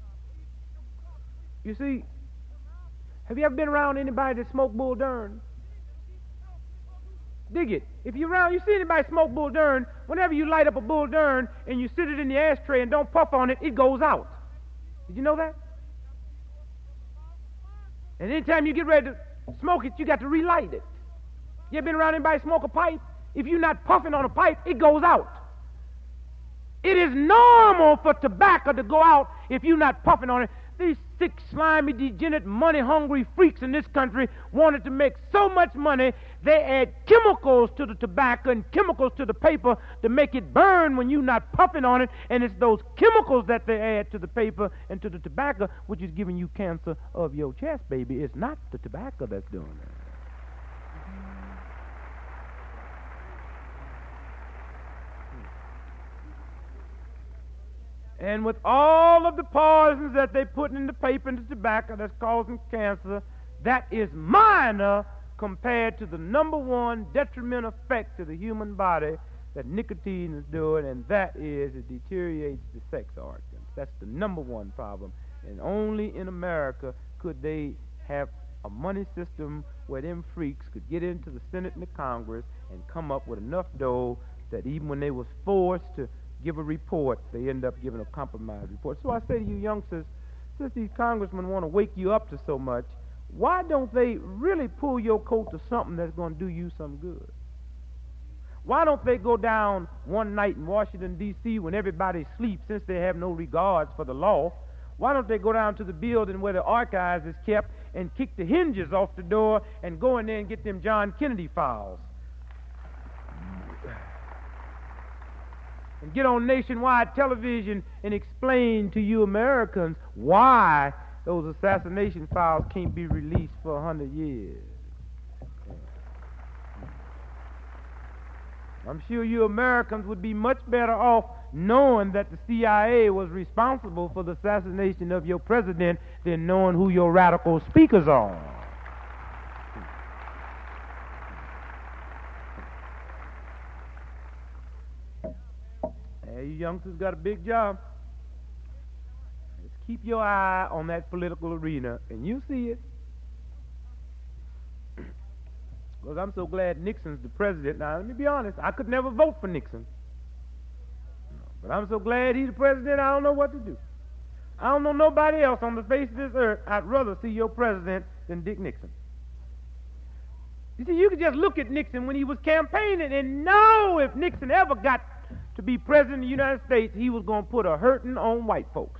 You see, have you ever been around anybody that smoked Bull Durn? Dig it. If you're around, you see anybody smoke Bull Durn, whenever you light up a Bull Durn and you sit it in the ashtray and don't puff on it, it goes out. Did you know that? And anytime you get ready to smoke it, you got to relight it. You ever been around anybody smoke a pipe? If you're not puffing on a pipe, it goes out. It is normal for tobacco to go out if you're not puffing on it. These sick, slimy, degenerate, money-hungry freaks in this country wanted to make so much money, they add chemicals to the tobacco and chemicals to the paper to make it burn when you're not puffing on it, and it's those chemicals that they add to the paper and to the tobacco which is giving you cancer of your chest, baby. It's not the tobacco that's doing it. And with all of the poisons that they put in the paper and the tobacco that's causing cancer, that is minor compared to the number one detrimental effect to the human body that nicotine is doing, and that is it deteriorates the sex organs. That's the number one problem. And only in America could they have a money system where them freaks could get into the Senate and the Congress and come up with enough dough that even when they was forced to give a report, they end up giving a compromise report. So I say to you youngsters, since these congressmen want to wake you up to so much, why don't they really pull your coat to something that's going to do you some good? Why don't they go down one night in Washington, D C when everybody sleeps, since they have no regards for the law? Why don't they go down to the building where the archives is kept and kick the hinges off the door and go in there and get them John Kennedy files? And get on nationwide television and explain to you Americans why those assassination files can't be released for a hundred years. I'm sure you Americans would be much better off knowing that the C I A was responsible for the assassination of your president than knowing who your radical speakers are. Hey, you youngsters got a big job. Just keep your eye on that political arena, and you see it. Because I'm so glad Nixon's the president. Now, let me be honest. I could never vote for Nixon. But I'm so glad he's the president, I don't know what to do. I don't know nobody else on the face of this earth I'd rather see your president than Dick Nixon. You see, you could just look at Nixon when he was campaigning and know if Nixon ever got to be president of the United States, he was going to put a hurting on white folks.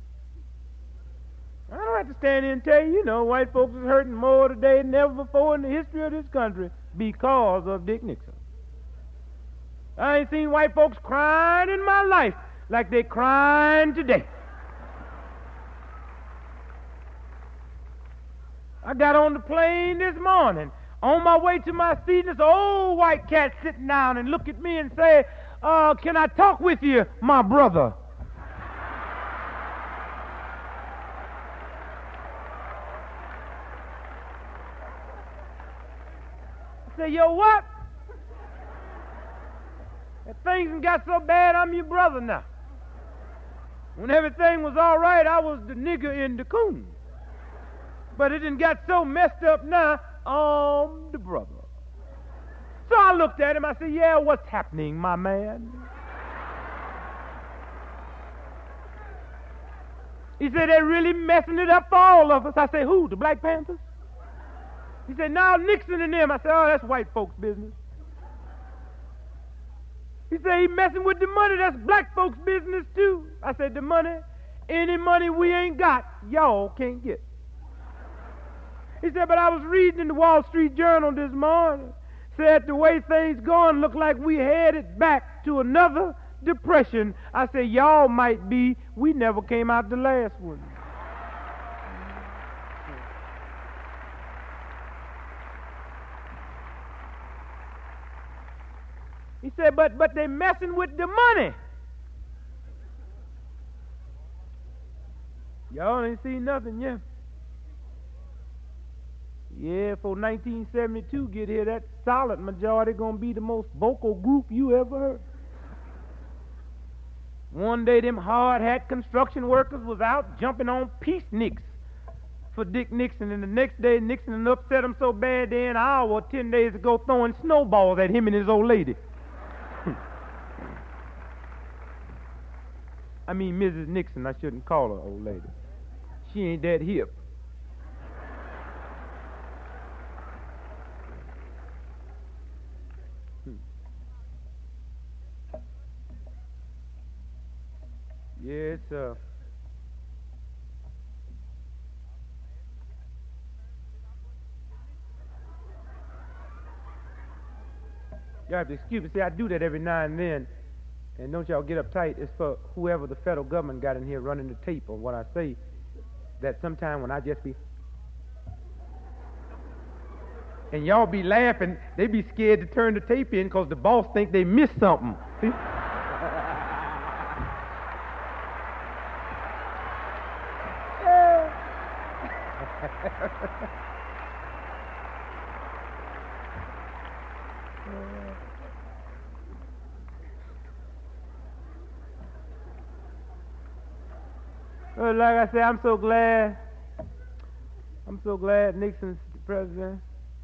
I don't have to stand here and tell you, you know, white folks is hurting more today than ever before in the history of this country because of Dick Nixon. I ain't seen white folks crying in my life like they crying today. I got on the plane this morning. On my way to my seat, this old white cat sitting down and look at me and say, uh, can I talk with you, my brother? I say, yo, what? If things done got so bad, I'm your brother now. When everything was all right, I was the nigger in the coon. But it done got so messed up now, I'm the brother. So I looked at him, I said, yeah, what's happening, my man? He said, they're really messing it up for all of us. I said, who, the Black Panthers? He said, no, Nixon and them. I said, oh, that's white folks' business. He said, he messing with the money, that's black folks' business too. I said, the money, any money we ain't got, y'all can't get. He said, but I was reading in the Wall Street Journal this morning, said the way things going look like we headed back to another depression. I said, y'all might be, we never came out the last one. He said, but but they messing with the money. Y'all ain't seen nothing yet. Yeah, for nineteen seventy-two get here, that solid majority gonna be the most vocal group you ever heard. One day them hard hat construction workers was out jumping on peaceniks for Dick Nixon, and the next day Nixon had upset him so bad they an hour or ten days ago throwing snowballs at him and his old lady. I mean Missus Nixon, I shouldn't call her old lady. She ain't that hip. Yes, sir. You have to excuse me. See, I do that every now and then. And don't y'all get uptight. It's for whoever the federal government got in here running the tape on what I say. That sometime when I just be... And y'all be laughing, they be scared to turn the tape in because the boss think they missed something. See? Well, like I said, I'm so glad. I'm so glad Nixon's the president.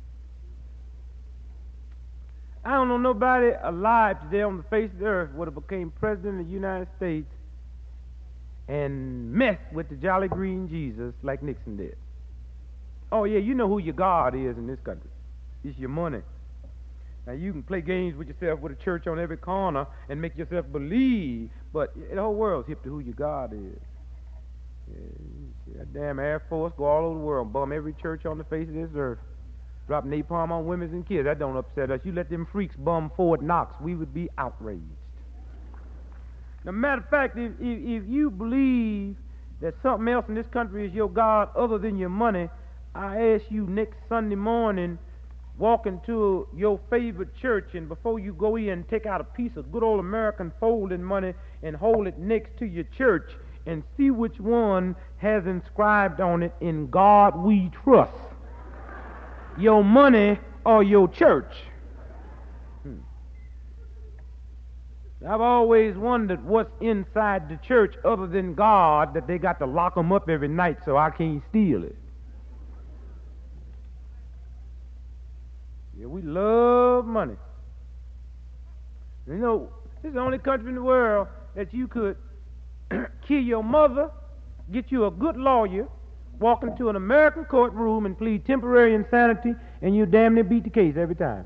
I don't know nobody alive today on the face of the earth would have became president of the United States and messed with the Jolly Green Jesus like Nixon did. Oh yeah, you know who your God is in this country. It's your money. Now you can play games with yourself with a church on every corner and make yourself believe, but the whole world's hip to who your God is. Yeah, that damn Air Force go all over the world, bum every church on the face of this earth. Drop napalm on women and kids. That don't upset us. You let them freaks bum Fort Knox, we would be outraged. Now, matter of fact, if, if, if you believe that something else in this country is your God other than your money, I ask you next Sunday morning, walk into your favorite church, and before you go in, take out a piece of good old American folding money and hold it next to your church and see which one has inscribed on it, "In God We Trust." Your money or your church? Hmm. I've always wondered what's inside the church other than God that they got to lock them up every night so I can't steal it. Yeah, we love money. You know, this is the only country in the world that you could kill your mother, get you a good lawyer, walk into an American courtroom and plead temporary insanity, and you damn near beat the case every time.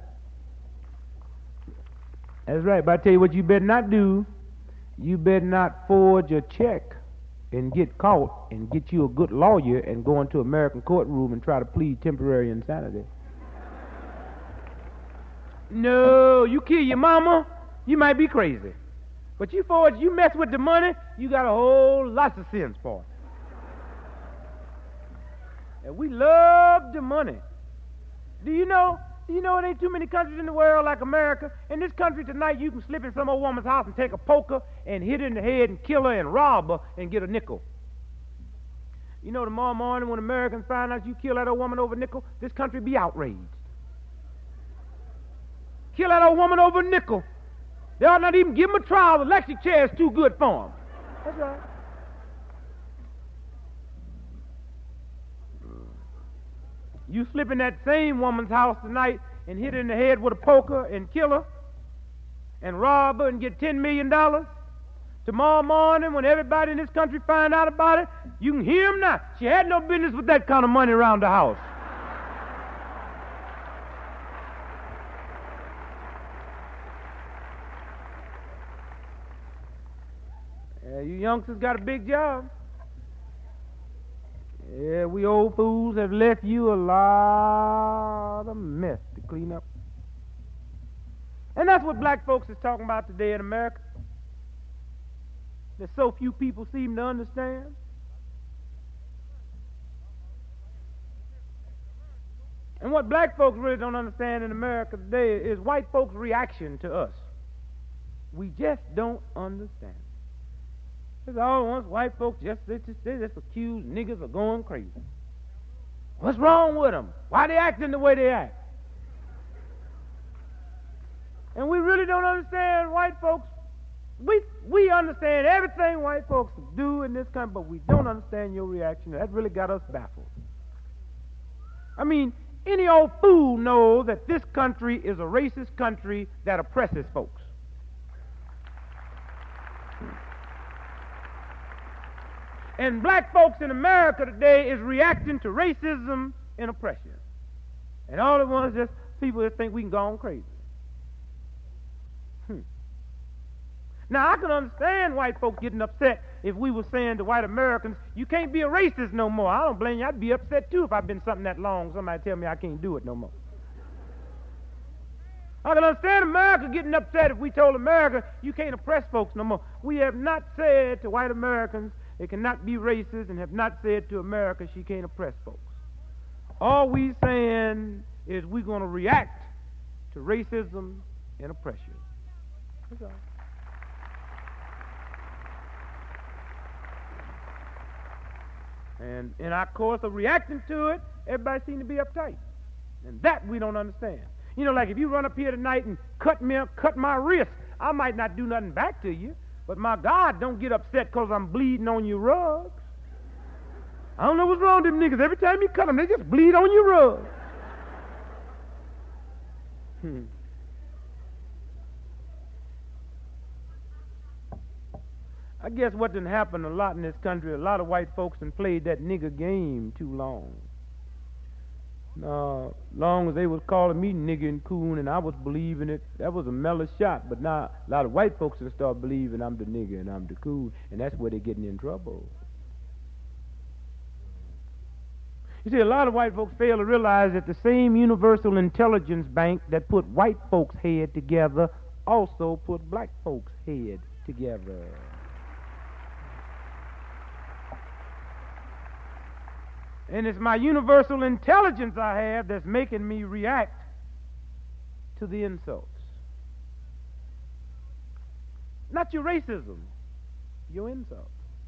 That's right, but I tell you what you better not do. You better not forge a check and get caught and get you a good lawyer and go into an American courtroom and try to plead temporary insanity. No, you kill your mama, you might be crazy. But you forge, you mess with the money, you got a whole lot of sins for it. And we love the money. Do you know, do you know it ain't too many countries in the world like America? In this country tonight, you can slip in some old woman's house and take a poker and hit her in the head and kill her and rob her and get a nickel. You know, tomorrow morning when Americans find out you kill that old woman over a nickel, this country be outraged. Kill that old woman over a nickel. They ought not even give him a trial. The electric chair is too good for him. That's right. You slip in that same woman's house tonight and hit her in the head with a poker and kill her and rob her and get ten million dollars. Tomorrow morning when everybody in this country find out about it, you can hear them now. She had no business with that kind of money around the house. Yeah, you youngsters got a big job. Yeah, we old fools have left you a lot of mess to clean up. And that's what black folks is talking about today in America. That so few people seem to understand. And what black folks really don't understand in America today is white folks' reaction to us. We just don't understand. It's all once white folks just, they just, they just accuse niggas of going crazy. What's wrong with them? Why they acting the way they act? And we really don't understand white folks. We we understand everything white folks do in this country, but we don't understand your reaction. That really got us baffled. I mean, any old fool knows that this country is a racist country that oppresses folks. And black folks in America today is reacting to racism and oppression. And all it wants is just people that think we can go on crazy. Hmm. Now, I can understand white folks getting upset if we were saying to white Americans, you can't be a racist no more. I don't blame you. I'd be upset, too, if I've been something that long. Somebody tell me I can't do it no more. I can understand America getting upset if we told America, you can't oppress folks no more. We have not said to white Americans, they cannot be racist, and have not said to America, she can't oppress folks. All we saying is we're going to react to racism and oppression. That's all. And in our course of reacting to it, everybody seems to be uptight. And that we don't understand. You know, like if you run up here tonight and cut me, cut my wrist, I might not do nothing back to you. But my God, don't get upset because I'm bleeding on your rugs. I don't know what's wrong with them niggas. Every time you cut them, they just bleed on your rugs. Hmm. I guess what done happened a lot in this country, a lot of white folks done played that nigger game too long. Uh, long as they was calling me nigger and coon and I was believing it, that was a mellow shot. But now a lot of white folks have started believing I'm the nigger and I'm the coon, and that's where they're getting in trouble. You see, a lot of white folks fail to realize that the same universal intelligence bank that put white folks' head together also put black folks' head together. And it's my universal intelligence I have that's making me react to the insults. Not your racism, your insults.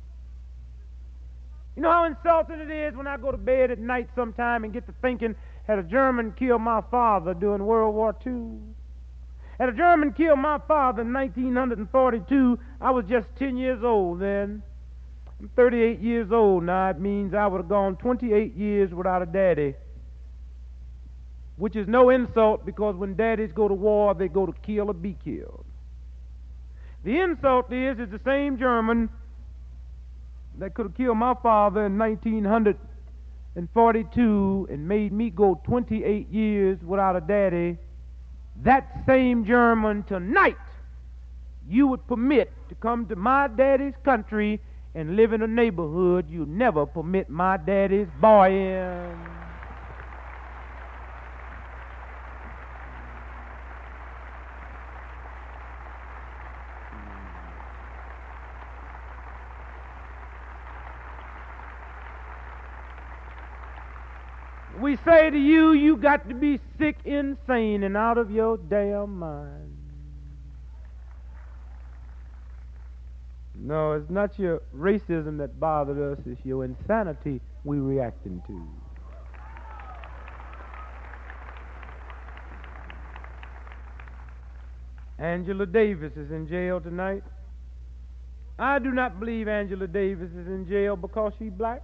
You know how insulting it is when I go to bed at night sometime and get to thinking, had a German killed my father during World War Two? Had a German killed my father in nineteen forty-two, I was just ten years old then. I'm thirty-eight years old now. It means I would have gone twenty-eight years without a daddy, which is no insult because when daddies go to war, they go to kill or be killed. The insult is, it's the same German that could have killed my father in nineteen forty-two and made me go twenty-eight years without a daddy. That same German tonight you would permit to come to my daddy's country and live in a neighborhood you never permit my daddy's boy in. We say to you, you got to be sick, insane, and out of your damn mind. No, it's not your racism that bothered us, it's your insanity we reacting to. Angela Davis is in jail tonight. I do not believe Angela Davis is in jail because she's black.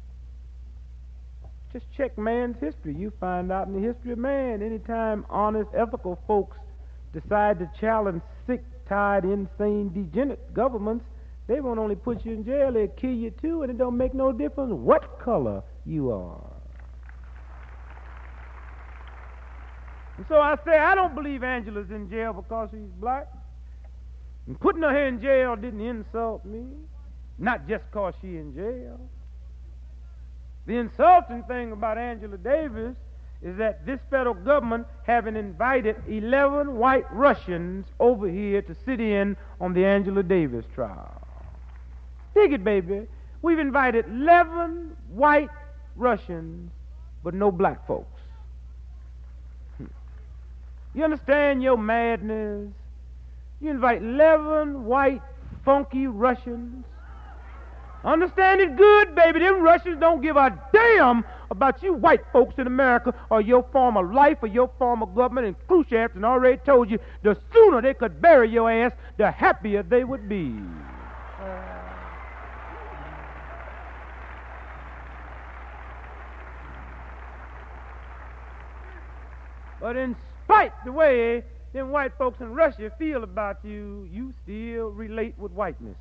Just check man's history. You find out in the history of man, anytime honest, ethical folks decide to challenge sick, tired, insane, degenerate governments, they won't only put you in jail, they'll kill you too, and it don't make no difference what color you are. And so I say, I don't believe Angela's in jail because she's black. And putting her here in jail didn't insult me, not just because she's in jail. The insulting thing about Angela Davis is that this federal government having invited eleven white Russians over here to sit in on the Angela Davis trial. Dig it, baby. We've invited eleven white Russians, but no black folks. You understand your madness? You invite eleven white, funky Russians Understand it good, baby. Them Russians don't give a damn about you white folks in America or your form of life or your form of government. And Khrushchev has already told you the sooner they could bury your ass, the happier they would be. But in spite the way them white folks in Russia feel about you, you still relate with whiteness.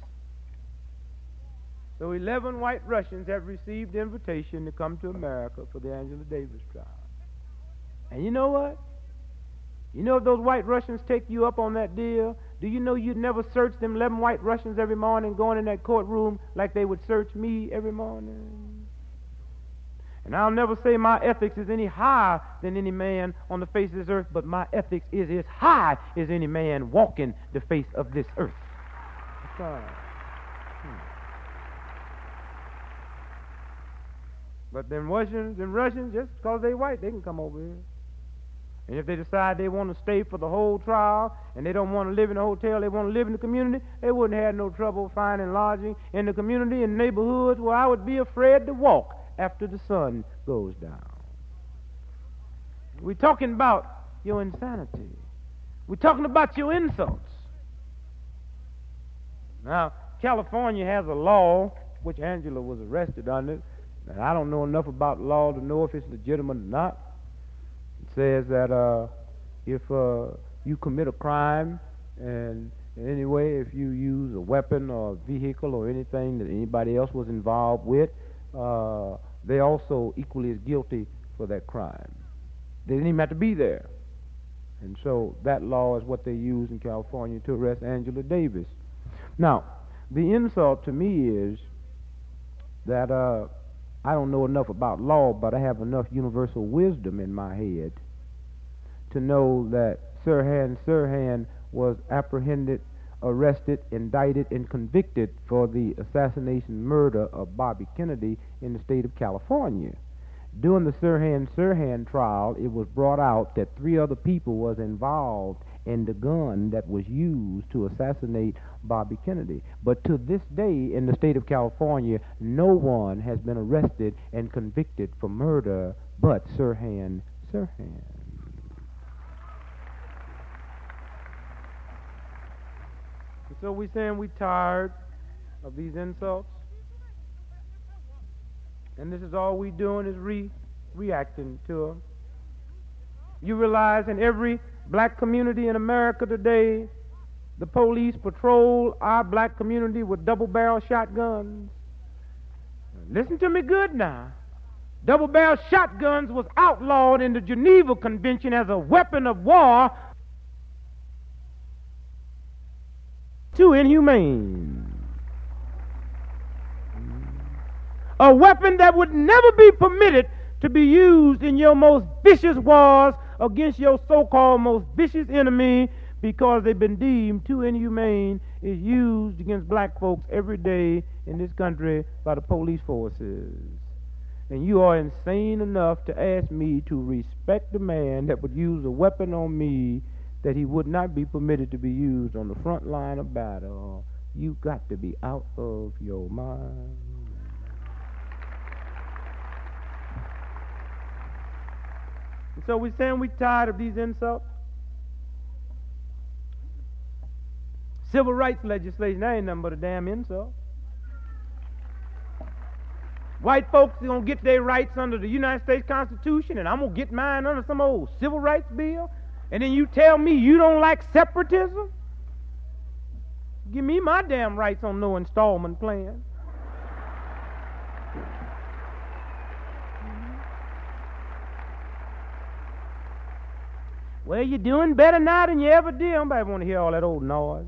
So eleven white Russians have received the invitation to come to America for the Angela Davis trial. And you know what? You know if those white Russians take you up on that deal, do you know you'd never search them eleven white Russians every morning going in that courtroom like they would search me every morning? And I'll never say my ethics is any higher than any man on the face of this earth, but my ethics is as high as any man walking the face of this earth. That's right. Hmm. But them Russians, them Russians, just because they white, they can come over here. And if they decide they want to stay for the whole trial and they don't want to live in a hotel, they want to live in the community, they wouldn't have no trouble finding lodging in the community in neighborhoods where I would be afraid to walk after the sun goes down. We're talking about your insanity. We're talking about your insults. Now, California has a law, which Angela was arrested under, and I don't know enough about law to know if it's legitimate or not. It says that uh, if uh, you commit a crime, and in any way, if you use a weapon or a vehicle or anything that anybody else was involved with, Uh, they also equally as guilty for that crime. They didn't even have to be there. And so that law is what they use in California to arrest Angela Davis. Now, the insult to me is that uh, I don't know enough about law, but I have enough universal wisdom in my head to know that Sirhan Sirhan was apprehended, arrested, indicted, and convicted for the assassination murder of Bobby Kennedy in the state of California. During the Sirhan Sirhan trial, it was brought out that three other people was involved in the gun that was used to assassinate Bobby Kennedy. But to this day, in the state of California, no one has been arrested and convicted for murder but Sirhan Sirhan. So we saying we tired of these insults, and this is all we doing is re reacting to them. You realize in every black community in America today, the police patrol our black community with double-barrel shotguns. Listen to me good now. Double-barrel shotguns was outlawed in the Geneva Convention as a weapon of war. Too inhumane. A weapon that would never be permitted to be used in your most vicious wars against your so-called most vicious enemy, because they've been deemed too inhumane, is used against black folks every day in this country by the police forces. And you are insane enough to ask me to respect the man that would use a weapon on me that he would not be permitted to be used on the front line of battle. You got to be out of your mind. And so we're saying we're tired of these insults. Civil rights legislation, that ain't nothing but a damn insult. White folks are going to get their rights under the United States Constitution, and I'm going to get mine under some old civil rights bill. And then you tell me you don't like separatism? Give me my damn rights on no installment plan. Well, you're doing better now than you ever did. Nobody want to hear all that old noise.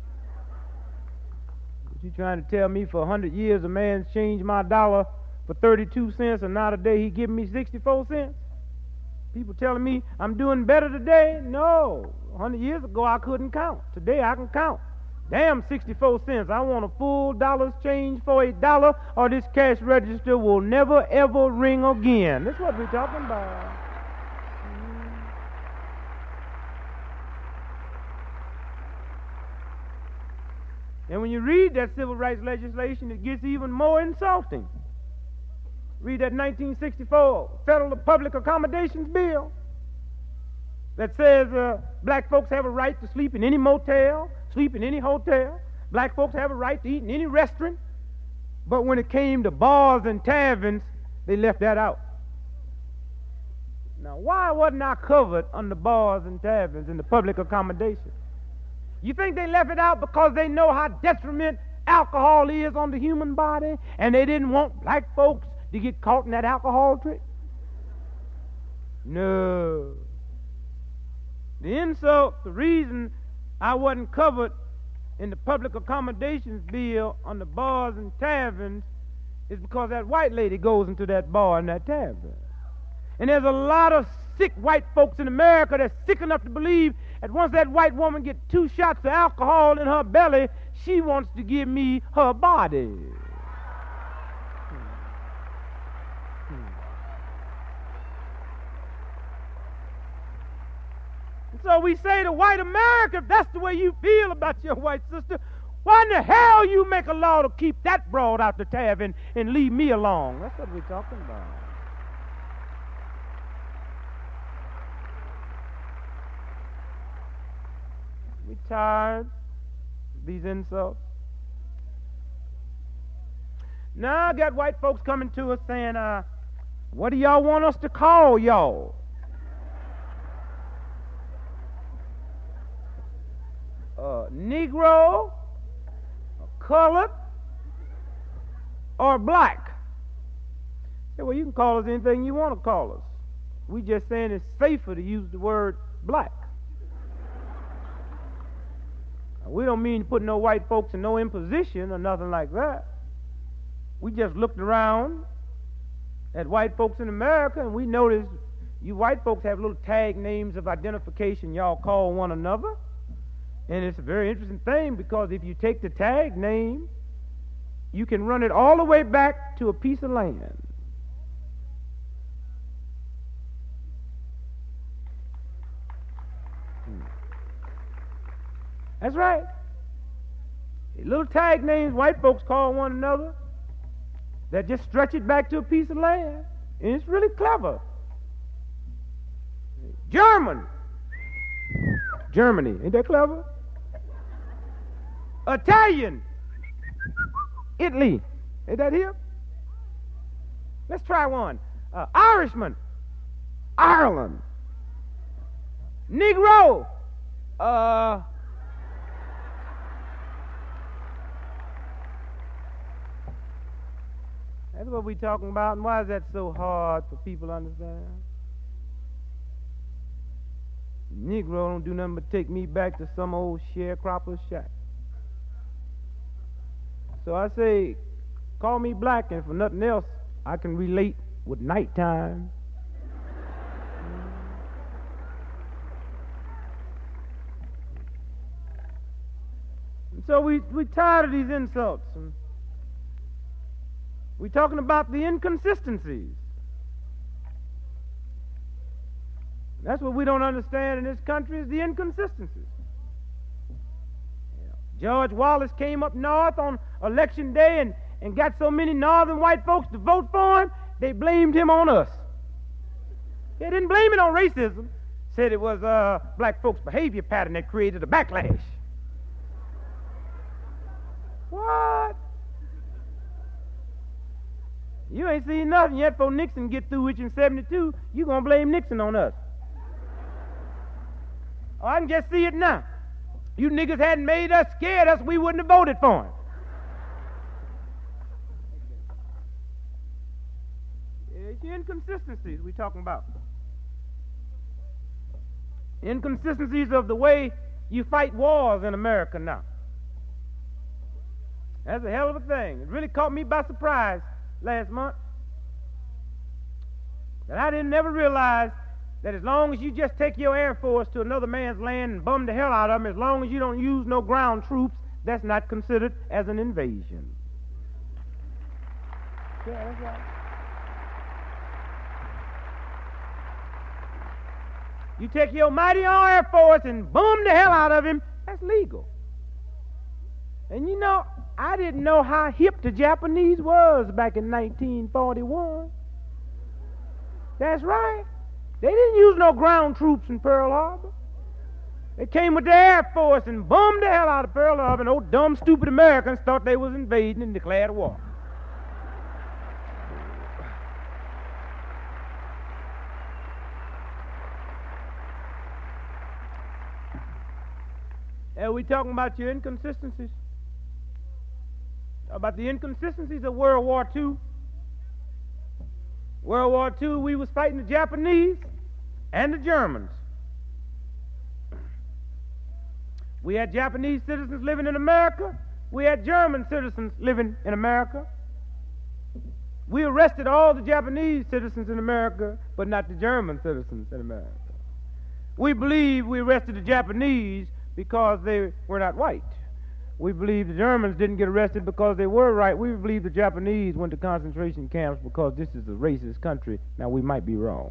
What you trying to tell me for a hundred years a man's changed my dollar for thirty-two cents, and now today he giving me sixty-four cents? People telling me I'm doing better today? No. A hundred years ago I couldn't count. Today I can count. Damn, sixty-four cents. I want a full dollar's change for a dollar, or this cash register will never ever ring again. That's what we're talking about. And when you read that civil rights legislation, it gets even more insulting. Read that nineteen sixty-four Federal Public Accommodations Bill that says uh, black folks have a right to sleep in any motel, sleep in any hotel. Black folks have a right to eat in any restaurant. But when it came to bars and taverns, they left that out. Now, why wasn't I covered under bars and taverns in the public accommodation? You think they left it out because they know how detriment alcohol is on the human body, and they didn't want black folks to get caught in that alcohol trick? No. The insult, the reason I wasn't covered in the public accommodations bill on the bars and taverns is because that white lady goes into that bar and that tavern. And there's a lot of sick white folks in America that's sick enough to believe that once that white woman gets two shots of alcohol in her belly, she wants to give me her body. So we say to white America, if that's the way you feel about your white sister, why in the hell you make a law to keep that broad out the tavern and leave me alone? That's what we're talking about. We tired of these insults. Now I got white folks coming to us saying, uh, what do y'all want us to call y'all? Uh, Negro, or colored, or black. Yeah, well, you can call us anything you want to call us. We just saying it's safer to use the word black. Now, we don't mean to put no white folks in no imposition or nothing like that. We just looked around at white folks in America and we noticed you white folks have little tag names of identification y'all call one another. And it's a very interesting thing because if you take the tag name, you can run it all the way back to a piece of land. Hmm. That's right. The little tag names white folks call one another that just stretch it back to a piece of land. And it's really clever. German. Germany. Ain't that clever? Italian. Italy. Ain't that here? Let's try one. Uh, Irishman. Ireland. Negro. Uh, that's what we're talking about. And why is that so hard for people to understand? Negro don't do nothing but take me back to some old sharecropper shack. So I say, call me black, and for nothing else, I can relate with nighttime. And so we we tired of these insults. And we're talking about the inconsistencies. That's what we don't understand in this country is the inconsistencies. George Wallace came up north on election day and, and got so many northern white folks to vote for him, they blamed him on us. They didn't blame it on racism. Said it was uh, black folks' behavior pattern that created a backlash. What? You ain't seen nothing yet before Nixon get through with you in seventy-two. You gonna blame Nixon on us. Oh, I can just see it now. You niggas hadn't made us, scared us, we wouldn't have voted for him. It's the inconsistencies we're talking about. Inconsistencies of the way you fight wars in America now. That's a hell of a thing. It really caught me by surprise last month. That I didn't never realize that as long as you just take your Air Force to another man's land and bum the hell out of them, as long as you don't use no ground troops, that's not considered as an invasion. Yeah, that's right. You take your mighty Air Force and boom the hell out of him, that's legal. And you know, I didn't know how hip the Japanese was back in nineteen forty-one. That's right. They didn't use no ground troops in Pearl Harbor. They came with the Air Force and bombed the hell out of Pearl Harbor, and those dumb, stupid Americans thought they was invading and declared war. Are we talking about your inconsistencies? About the inconsistencies of World War Two? World War Two, we was fighting the Japanese and the Germans. We had Japanese citizens living in America. We had German citizens living in America. We arrested all the Japanese citizens in America, but not the German citizens in America. We believe we arrested the Japanese because they were not white. We believe the Germans didn't get arrested because they were right. We believe the Japanese went to concentration camps because this is a racist country. Now, we might be wrong.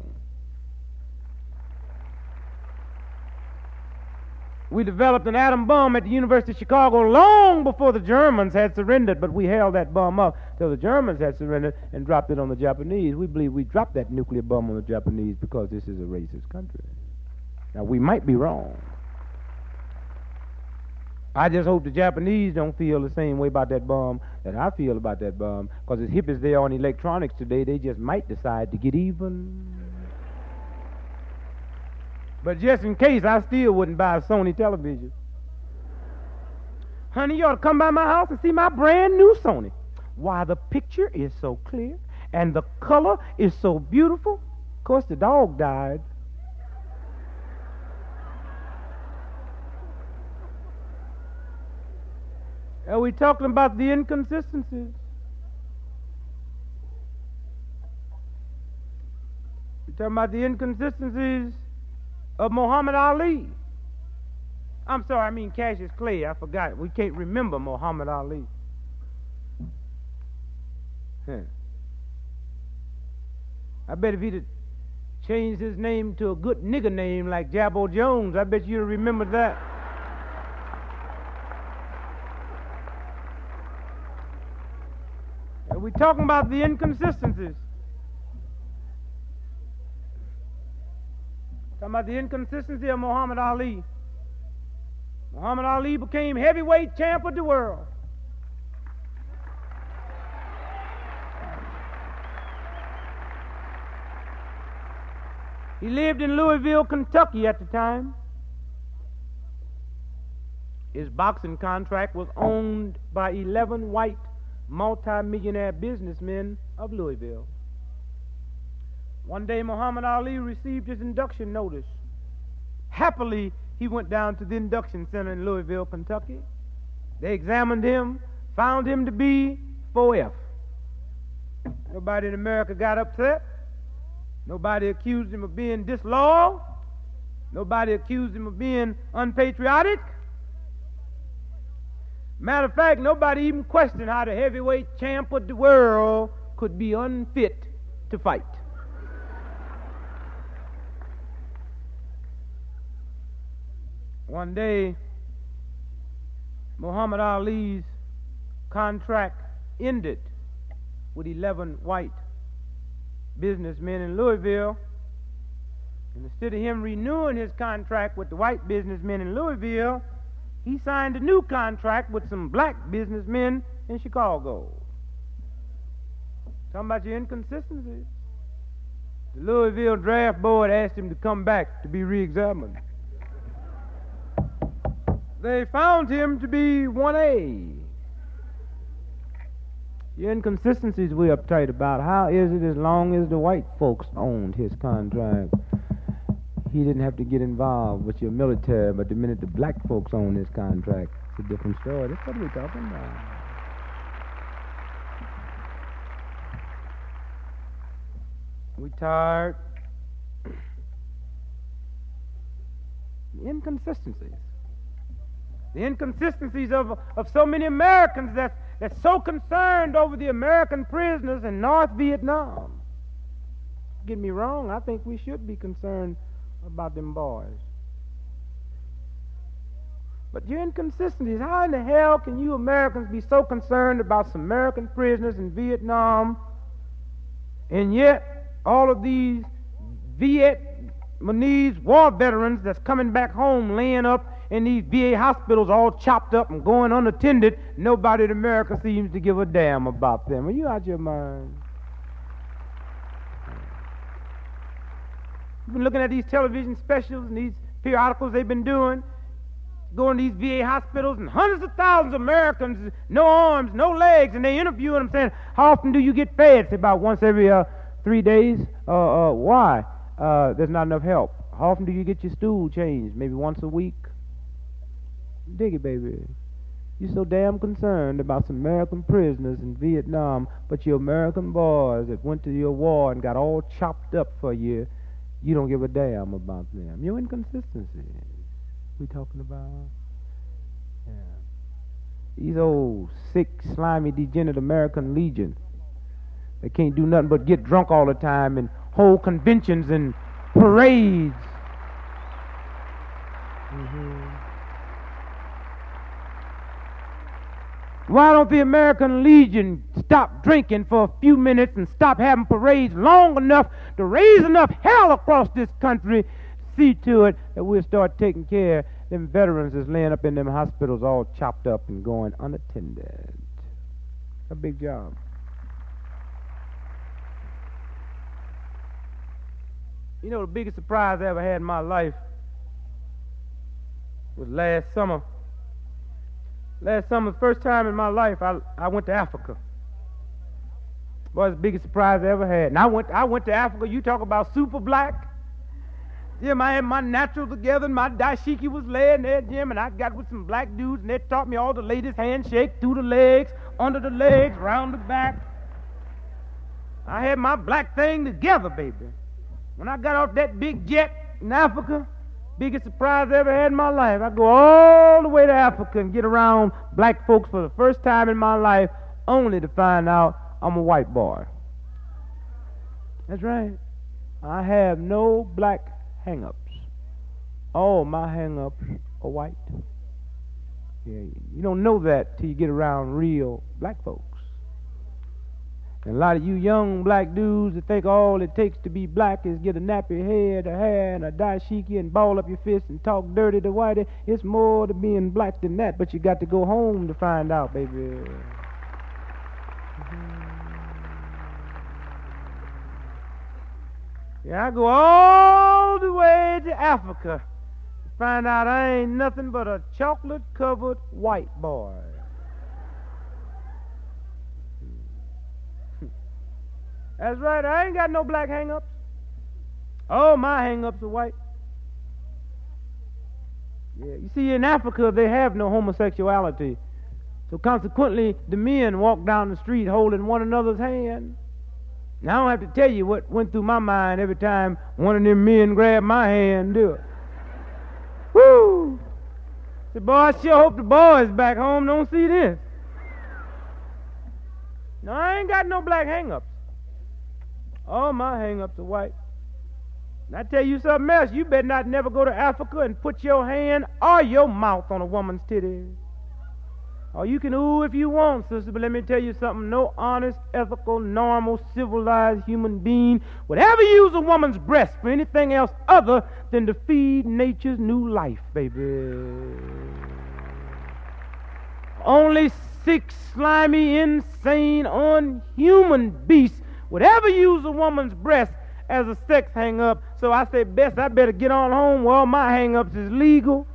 We developed an atom bomb at the University of Chicago long before the Germans had surrendered, but we held that bomb up till the Germans had surrendered and dropped it on the Japanese. We believe we dropped that nuclear bomb on the Japanese because this is a racist country. Now, we might be wrong. I just hope the Japanese don't feel the same way about that bomb that I feel about that bomb, because as hip as they are on electronics today, they just might decide to get even. But just in case, I still wouldn't buy a Sony television. Honey, you ought to come by my house and see my brand new Sony. Why, the picture is so clear, and the color is so beautiful. Of course, the dog died. Are we talking about the inconsistencies? We're talking about the inconsistencies of Muhammad Ali. I'm sorry, I mean Cassius Clay. I forgot. We can't remember Muhammad Ali. Huh. I bet if he'd have changed his name to a good nigger name like Jabbo Jones, I bet you'd remember that. We're talking about the inconsistencies. Talking about the inconsistency of Muhammad Ali. Muhammad Ali became heavyweight champ of the world. He lived in Louisville, Kentucky at the time. His boxing contract was owned by eleven white multi-millionaire businessmen of Louisville. One day Muhammad Ali received his induction notice. Happily, he went down to the induction center in Louisville, Kentucky. They examined him, found him to be four F. Nobody in America got upset. Nobody accused him of being disloyal. Nobody accused him of being unpatriotic. Matter of fact, nobody even questioned how the heavyweight champ of the world could be unfit to fight. One day, Muhammad Ali's contract ended with eleven white businessmen in Louisville. And instead of him renewing his contract with the white businessmen in Louisville, he signed a new contract with some black businessmen in Chicago. Talking about your inconsistencies. The Louisville Draft Board asked him to come back to be re-examined. They found him to be one A. Your inconsistencies we're uptight about. How is it as long as the white folks owned his contract, he didn't have to get involved with your military, but the minute the black folks own his contract, it's a different story. That's what we're talking about. We tired. The inconsistencies. The inconsistencies of, of so many Americans that, that's so concerned over the American prisoners in North Vietnam. Get me wrong, I think we should be concerned about them boys. But your inconsistencies, how in the hell can you Americans be so concerned about some American prisoners in Vietnam, and yet all of these Vietnamese war veterans that's coming back home laying up in these V A hospitals all chopped up and going unattended, nobody in America seems to give a damn about them. Are you out your mind? You've been looking at these television specials and these periodicals they've been doing, going to these V A hospitals, and hundreds of thousands of Americans, no arms, no legs, and they interviewing them saying, how often do you get fed? Say about once every uh, three days. Uh, uh, why? Uh, there's not enough help. How often do you get your stool changed? Maybe once a week? Dig it, baby. You're so damn concerned about some American prisoners in Vietnam, but your American boys that went to your war and got all chopped up for you, you don't give a damn about them. Your inconsistency. We talking about? Yeah. These old sick, slimy, degenerate American Legion. They can't do nothing but get drunk all the time and hold conventions and parades. Mm-hmm. Why don't the American Legion stop drinking for a few minutes and stop having parades long enough to raise enough hell across this country, see to it that we'll start taking care of them veterans that's laying up in them hospitals all chopped up and going unattended. A big job. You know, the biggest surprise I ever had in my life was last summer. Last summer, the first time in my life, I, I went to Africa. Boy, it's the biggest surprise I ever had. And I went, I went to Africa. You talk about super black. Jim, I had my natural together, and my dashiki was laying there, Jim, and I got with some black dudes, and they taught me all the latest handshake, through the legs, under the legs, round the back. I had my black thing together, baby. When I got off that big jet in Africa, biggest surprise I ever had in my life. I go all the way to Africa and get around black folks for the first time in my life, only to find out I'm a white boy. That's right. I have no black hang-ups. All my hang-ups are white. Yeah, you don't know that till you get around real black folks. And a lot of you young black dudes that think all it takes to be black is get a nappy head, a hair, and a dashiki and ball up your fist and talk dirty to whitey. It's more to being black than that, but you got to go home to find out, baby. Mm-hmm. Yeah, I go all the way to Africa to find out I ain't nothing but a chocolate-covered white boy. That's right, I ain't got no black hang-ups. All my hang-ups are white. Yeah, you see, in Africa, they have no homosexuality. So consequently, the men walk down the street holding one another's hand. Now, I don't have to tell you what went through my mind every time one of them men grabbed my hand and do it. Woo! I said, boy, I sure hope the boys back home don't see this. No, I ain't got no black hang-ups. All my hang-ups are white. And I tell you something else, you better not never go to Africa and put your hand or your mouth on a woman's titty. Or you can ooh if you want, sister, but let me tell you something. No honest, ethical, normal, civilized human being would ever use a woman's breast for anything else other than to feed nature's new life, baby. Only sick, slimy, insane, unhuman beasts would ever use a woman's breast as a sex hang-up. So I say, best I better get on home where all my hang-ups is legal.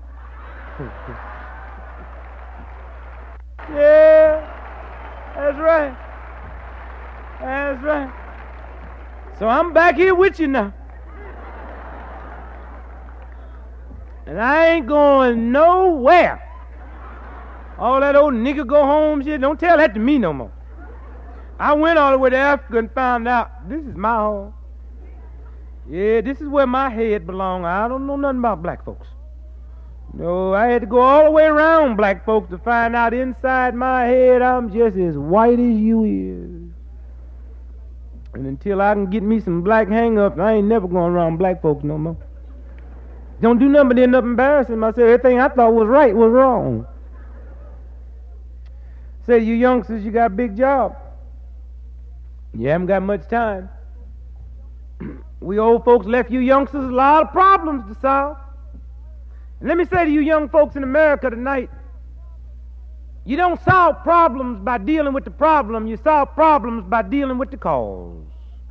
Yeah, that's right. That's right. So I'm back here with you now. And I ain't going nowhere. All that old nigga go home shit, don't tell that to me no more. I went all the way to Africa and found out this is my home. Yeah, this is where my head belongs. I don't know nothing about black folks. No, I had to go all the way around black folks to find out inside my head I'm just as white as you is. And until I can get me some black hang-ups, I ain't never going around black folks no more. Don't do nothing but end up embarrassing myself. Everything I thought was right was wrong. Say, you youngsters, you got a big job. You haven't got much time. We old folks left you youngsters a lot of problems to solve. And let me say to you young folks in America tonight, you don't solve problems by dealing with the problem. You solve problems by dealing with the cause.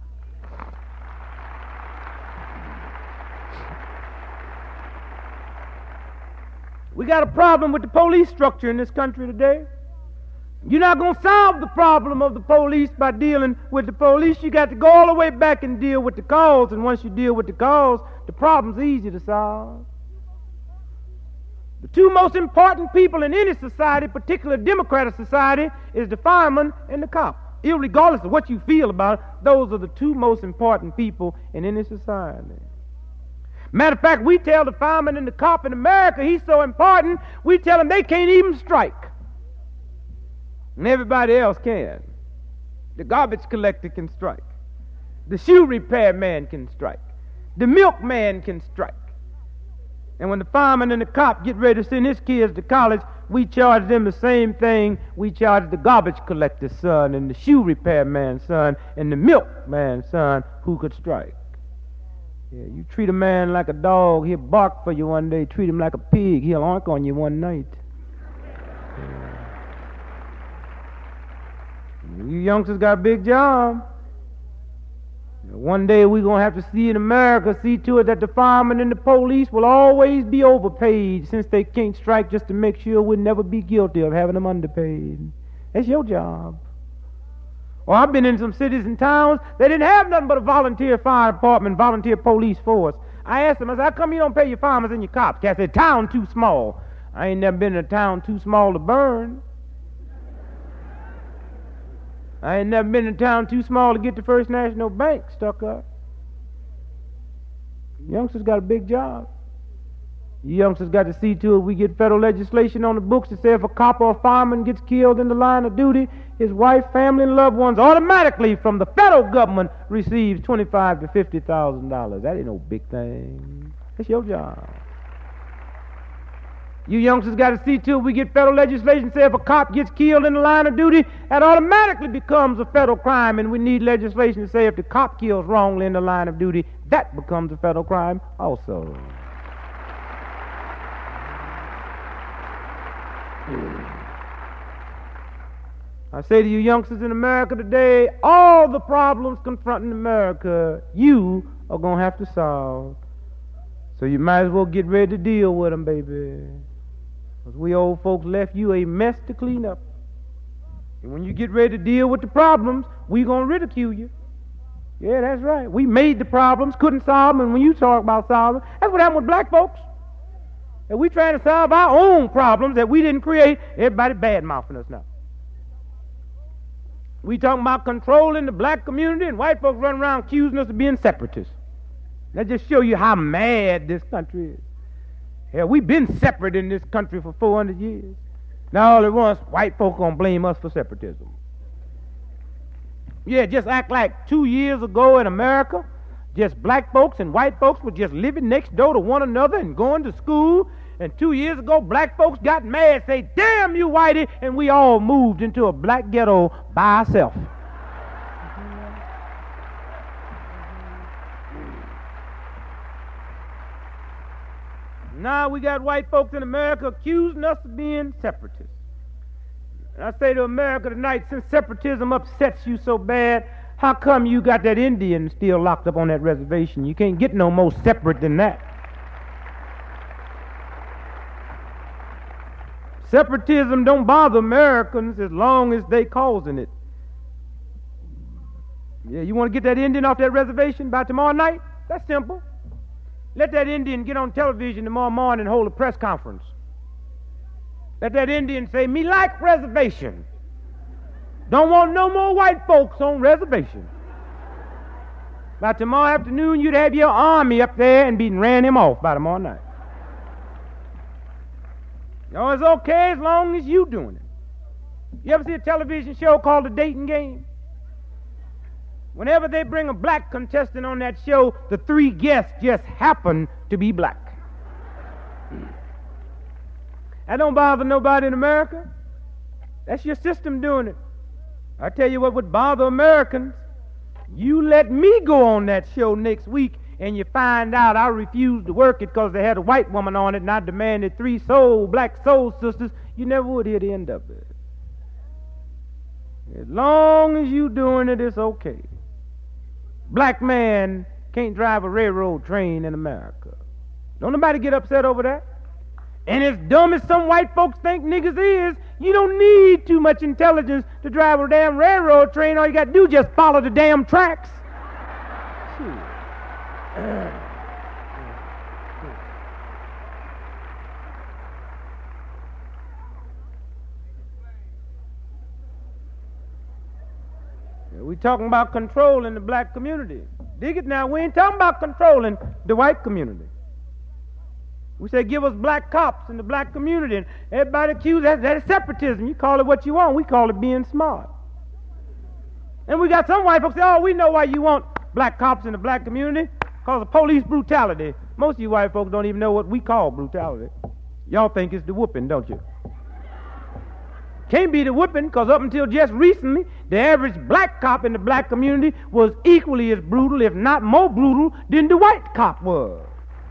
We got a problem with the police structure in this country today. You're not going to solve the problem of the police by dealing with the police. You got to go all the way back and deal with the cause. And once you deal with the cause, the problem's easy to solve. The two most important people in any society, particularly a democratic society, is the fireman and the cop. Irregardless of what you feel about it, those are the two most important people in any society. Matter of fact, we tell the fireman and the cop in America he's so important, we tell them they can't even strike. And everybody else can. The garbage collector can strike. The shoe repair man can strike. The milkman can strike. And when the fireman and the cop get ready to send his kids to college, we charge them the same thing we charge the garbage collector's son and the shoe repair man's son and the milkman's son who could strike. Yeah, you treat a man like a dog, he'll bark for you one day. Treat him like a pig, he'll oink on you one night. Yeah. You youngsters got a big job. One day we're going to have to see in America, see to it that the firemen and the police will always be overpaid since they can't strike just to make sure we'll never be guilty of having them underpaid. That's your job. Well, I've been in some cities and towns, they didn't have nothing but a volunteer fire department, volunteer police force. I asked them, I said, how come you don't pay your firemen and your cops? They said, town too small. I ain't never been in a town too small to burn. I ain't never been in a town too small to get the First National Bank stuck up. Youngsters got a big job. You youngsters got to see to it we get federal legislation on the books to say if a cop or a fireman gets killed in the line of duty, his wife, family, and loved ones automatically from the federal government receives twenty-five to fifty thousand dollars. That ain't no big thing. That's your job. You youngsters got to see to it we get federal legislation say if a cop gets killed in the line of duty, that automatically becomes a federal crime, and we need legislation to say if the cop kills wrongly in the line of duty, that becomes a federal crime also. I say to you youngsters in America today, all the problems confronting America, you are going to have to solve. So you might as well get ready to deal with them, baby. Because we old folks left you a mess to clean up. And when you get ready to deal with the problems, we're going to ridicule you. Yeah, that's right. We made the problems, couldn't solve them, and when you talk about solving, that's what happened with black folks. And we trying to solve our own problems that we didn't create, everybody bad-mouthing us now. We talking about controlling the black community, and white folks running around accusing us of being separatists. That just show you how mad this country is. Yeah, we've been separate in this country for four hundred years. Now all at once, white folk gonna blame us for separatism. Yeah, just act like two years ago in America, just black folks and white folks were just living next door to one another and going to school. And two years ago, black folks got mad, say, damn you, whitey, and we all moved into a black ghetto by ourselves. Now we got white folks in America accusing us of being separatists. And I say to America tonight, since separatism upsets you so bad, how come you got that Indian still locked up on that reservation? You can't get no more separate than that. Separatism don't bother Americans as long as they causing it. Yeah, you want to get that Indian off that reservation by tomorrow night? That's simple. Let that Indian get on television tomorrow morning and hold a press conference. Let that Indian say, me like reservation. Don't want no more white folks on reservation. By tomorrow afternoon, you'd have your army up there and be ran him off by tomorrow night. No, it's okay as long as you doing it. You ever see a television show called The Dating Game? Whenever they bring a black contestant on that show, the three guests just happen to be black. That don't bother nobody in America. That's your system doing it. I tell you what would bother Americans. You let me go on that show next week and you find out I refused to work it because they had a white woman on it and I demanded three soul, black soul sisters, you never would hear the end of it. As long as you doing it, it's okay. Black man can't drive a railroad train in America. Don't nobody get upset over that. And as dumb as some white folks think niggas is, you don't need too much intelligence to drive a damn railroad train. All you got to do is just follow the damn tracks. We talking about controlling the black community. Dig it now. We ain't talking about controlling the white community. We say give us black cops in the black community, and everybody accused that that is separatism. You call it what you want. We call it being smart. And we got some white folks say, oh, we know why you want black cops in the black community, because of police brutality. Most of you white folks don't even know what we call brutality. Y'all think it's the whooping, don't you? Can't be the whooping, because up until just recently, the average black cop in the black community was equally as brutal, if not more brutal, than the white cop was.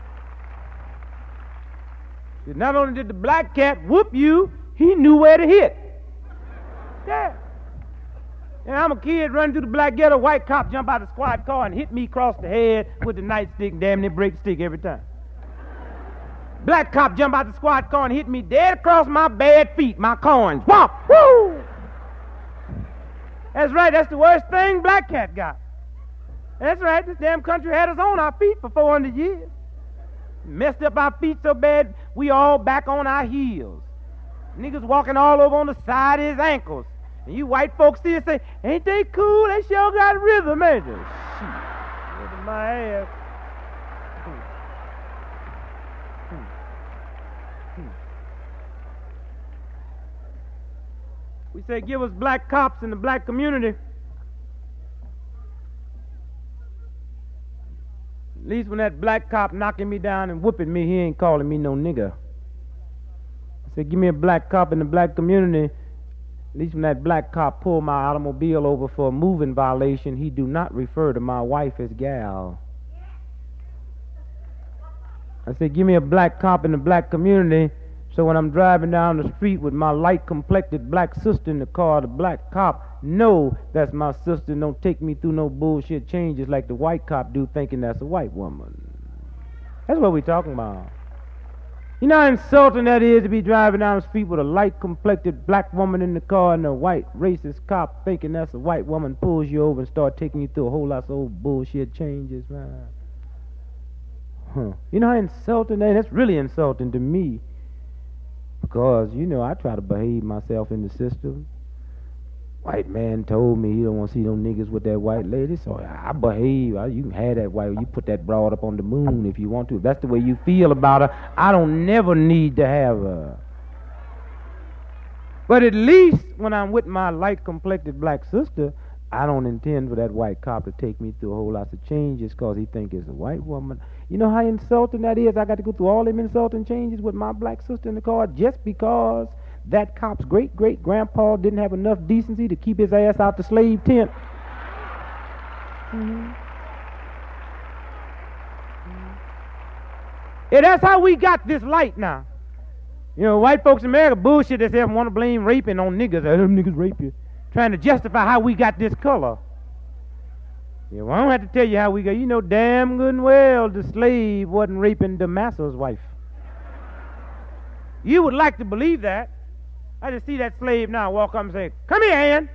Not only did the black cat whoop you, he knew where to hit. Yeah. And I'm a kid running through the black ghetto, white cop jump out of the squad car and hit me across the head with the nightstick and damn near break the stick every time. Black cop jump out the squad car and hit me dead across my bad feet, my corns. Whomp! Woo! That's right, that's the worst thing black cat got. That's right, this damn country had us on our feet for four hundred years. Messed up our feet so bad, we all back on our heels. Niggas walking all over on the side of his ankles. And you white folks see it say, ain't they cool? They sure got rhythm, ain't they? Shit. Rhythm my ass. Hmm. Hmm. Hmm. We say give us black cops in the black community. At least when that black cop knocking me down and whooping me, he ain't calling me no nigger. I said, give me a black cop in the black community. At least when that black cop pulled my automobile over for a moving violation, he do not refer to my wife as gal. I said, give me a black cop in the black community, so when I'm driving down the street with my light-complected black sister in the car, the black cop know that's my sister and don't take me through no bullshit changes like the white cop do, thinking that's a white woman. That's what we talking about. You know how insulting that is to be driving down the street with a light-complected black woman in the car and a white racist cop thinking that's a white woman pulls you over and start taking you through a whole lot of old bullshit changes, man. Huh. You know how insulting that is? That's really insulting to me. Because, you know, I try to behave myself in the system. White man told me he don't want to see no niggas with that white lady, so I behave. I, you can have that white, you put that broad up on the moon if you want to. If that's the way you feel about her, I don't never need to have her. But at least when I'm with my light-complected black sister, I don't intend for that white cop to take me through a whole lot of changes because he think it's a white woman. You know how insulting that is? I got to go through all them insulting changes with my black sister in the car just because that cop's great-great-grandpa didn't have enough decency to keep his ass out the slave tent. Mm-hmm. Mm-hmm. Yeah, that's how we got this light now. You know, white folks in America bullshit themselves and want to blame raping on niggas. Oh, them niggas rape you. Trying to justify how we got this color. Yeah, well, I don't have to tell you how we got. You know damn good and well the slave wasn't raping the master's wife. You would like to believe that. I just see that slave now walk up and say, come here, Ann.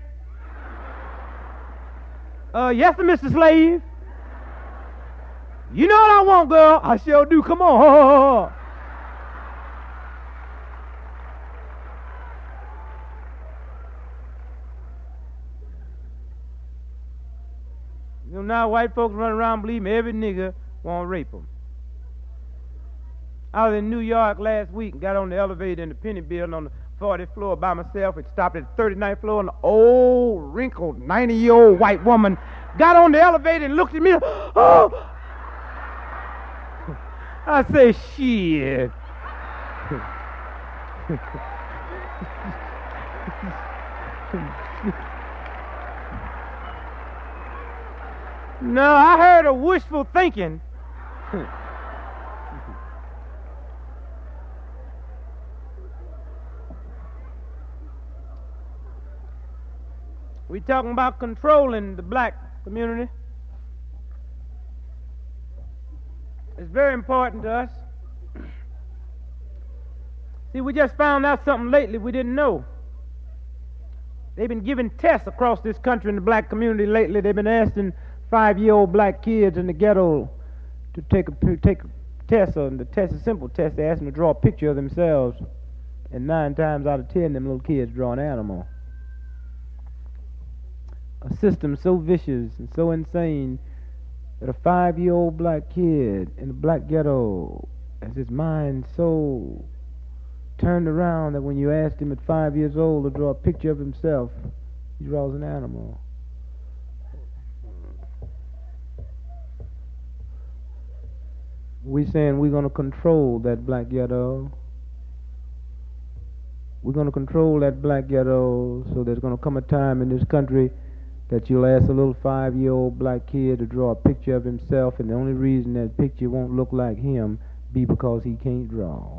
Uh, yes, sir, Mister Slave. You know what I want, girl? I sure do. Come on. You know, now white folks run around believing every nigga want to rape them. I was in New York last week and got on the elevator in the Penny Building on the fortieth floor by myself. It stopped at the thirty-ninth floor, and an old, wrinkled, ninety-year-old white woman got on the elevator and looked at me. Oh! I say, shit. No, I heard a wishful thinking. We talking about controlling the black community. It's very important to us. See, we just found out something lately we didn't know. They've been giving tests across this country in the black community lately. They've been asking five-year-old black kids in the ghetto to take a take a test, and the test is a simple test. They ask them to draw a picture of themselves, and nine times out of ten, them little kids draw an animal. A system so vicious and so insane that a five-year-old black kid in the black ghetto has his mind so turned around that when you asked him at five years old to draw a picture of himself, he draws an animal. We're saying we're going to control that black ghetto. We're going to control that black ghetto, so there's going to come a time in this country that you'll ask a little five-year-old black kid to draw a picture of himself, and the only reason that picture won't look like him be because he can't draw.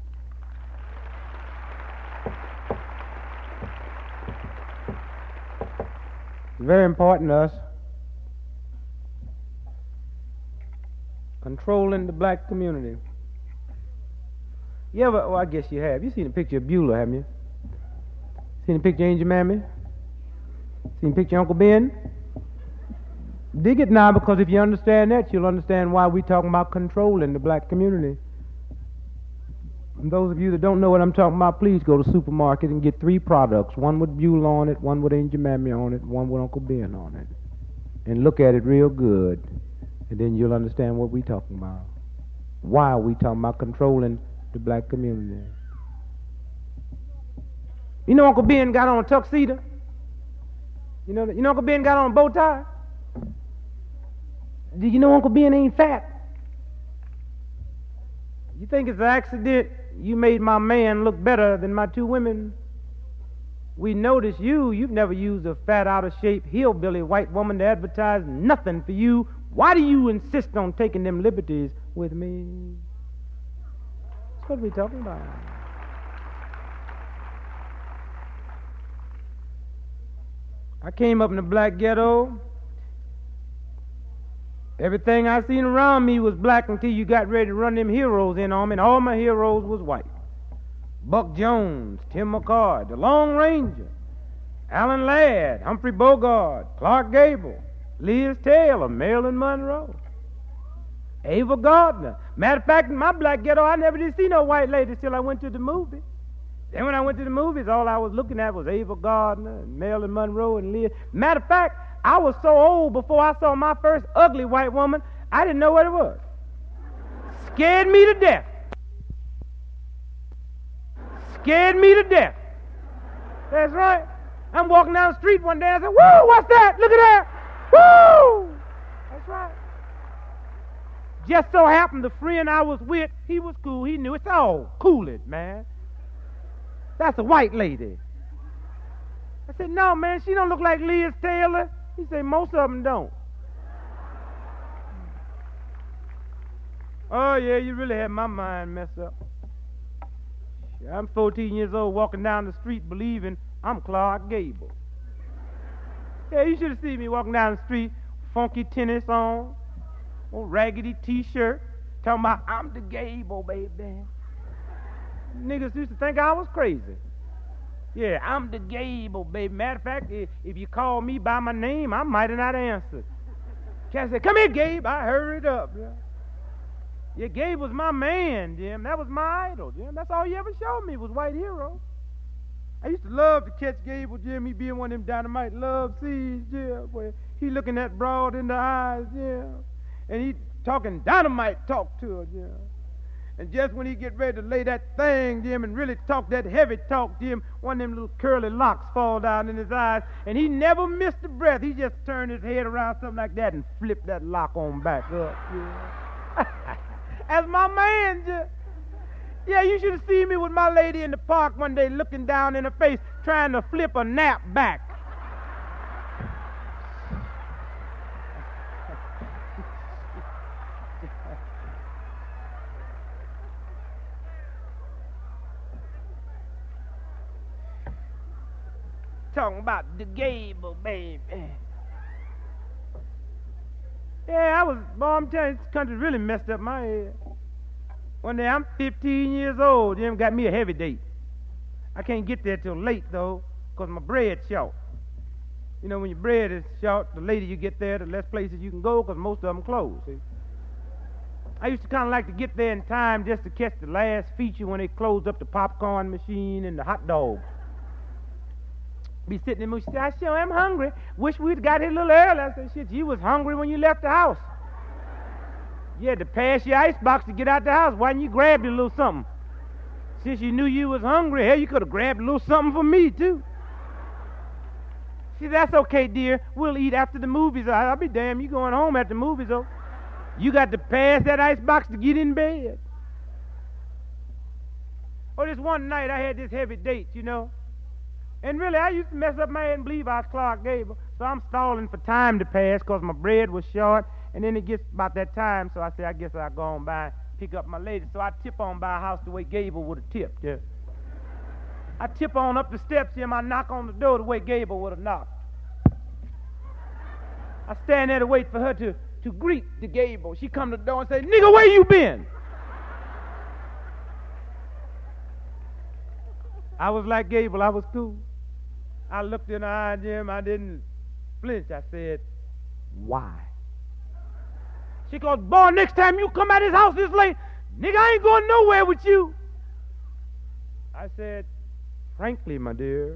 It's very important to us. Controlling the black community. You ever, well, I guess you have. You seen a picture of Beulah, haven't you? Seen a picture of Angel Mammy? Seen a picture of Uncle Ben? Dig it now, because if you understand that, you'll understand why we're talking about controlling the black community. And those of you that don't know what I'm talking about, please go to the supermarket and get three products. One with Beulah on it, one with Angel Mammy on it, one with Uncle Ben on it. And look at it real good. And then you'll understand what we're talking about. Why are we talking about controlling the black community? You know Uncle Ben got on a tuxedo? You know, you know Uncle Ben got on a bow tie? Did you know Uncle Ben ain't fat? You think it's an accident you made my man look better than my two women? We notice you, you've never used a fat, out-of-shape, hillbilly white woman to advertise nothing for you. Why do you insist on taking them liberties with me? That's what we're talking about. I came up in the black ghetto. Everything I seen around me was black until you got ready to run them heroes in on me, and all my heroes was white. Buck Jones, Tim McCoy, the Lone Ranger, Alan Ladd, Humphrey Bogart, Clark Gable, Liz Taylor, Marilyn Monroe, Ava Gardner. Matter of fact, in my black ghetto, I never did see no white ladies till I went to the movie. Then when I went to the movies, all I was looking at was Ava Gardner and Marilyn Monroe and Liz. Matter of fact, I was so old before I saw my first ugly white woman, I didn't know what it was. Scared me to death. Scared me to death. That's right. I'm walking down the street one day and I said, "Whoa, what's that? Look at that. Woo!" That's right. Just so happened the friend I was with, he was cool. He knew it. Oh, cool it, man. That's a white lady. I said, "No, man, she don't look like Liz Taylor." He said, "Most of them don't." Oh, yeah, you really had my mind messed up. I'm fourteen years old walking down the street believing I'm Clark Gable. Yeah, you should have seen me walking down the street, funky tennis on, old raggedy T-shirt, talking about I'm the Gable, baby. Niggas used to think I was crazy. Yeah, I'm the Gable, baby. Matter of fact, if, if you call me by my name, I might have not answered. Cat said, "Come here, Gabe." I hurried up. Yeah. Yeah, Gabe was my man, Jim. That was my idol, Jim. That's all he ever showed me was white heroes. I used to love to catch Gable, Jim. He be in one of them dynamite love scenes, Jim, where he looking that broad in the eyes, Jim. And he talking dynamite talk to her, Jim. And just when he get ready to lay that thing, Jim, and really talk that heavy talk, Jim, one of them little curly locks fall down in his eyes, and he never missed a breath. He just turned his head around something like that and flipped that lock on back up, Jim. That's my man, Jim. Yeah, you should have seen me with my lady in the park one day looking down in her face trying to flip a nap back. Talking about the Gable, baby. Yeah, I was, boy, I'm telling you, this country really messed up my head. One day, I'm fifteen years old, them got me a heavy date. I can't get there till late, though, because my bread's short. You know, when your bread is short, the later you get there, the less places you can go, because most of them close, see? I used to kind of like to get there in time just to catch the last feature when they closed up the popcorn machine and the hot dogs. Be sitting in the movie, she said, I sure am hungry. Wish we'd got here a little early. I said, shit, you was hungry when you left the house. You had to pass your icebox to get out the house. Why didn't you grab your little something? Since you knew you was hungry, hell, you could have grabbed a little something for me, too. See, that's okay, dear. We'll eat after the movies. I'll be damned, you going home after the movies, though. You got to pass that icebox to get in bed. Oh, this one night I had this heavy date, you know. And really, I used to mess up my head and believe I was Clark Gable. So I'm stalling for time to pass because my bread was short. And then it gets about that time, so I say, I guess I'll go on by and pick up my lady. So I tip on by a house the way Gable would have tipped. Yeah. I tip on up the steps here, and I knock on the door the way Gable would have knocked. I stand there to wait for her to, to greet the Gable. She come to the door and say, nigga, where you been? I was like Gable, I was cool. I looked in her eye, Jim, I didn't flinch. I said, why? She goes, boy, next time you come out this house this late, nigga, I ain't going nowhere with you. I said, frankly, my dear,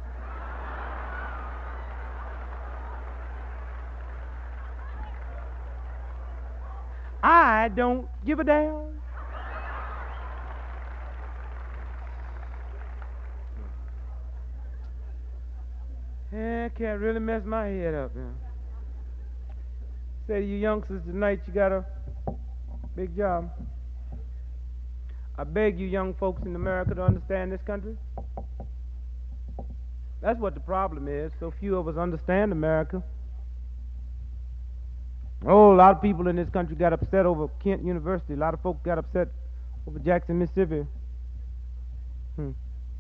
I don't give a damn. Yeah, I can't really mess my head up now. Say to you youngsters tonight, you got a big job. I beg you young folks in America to understand this country. That's what the problem is. So few of us understand America. Oh, a lot of people in this country got upset over Kent University. A lot of folks got upset over Jackson, Mississippi. Hmm.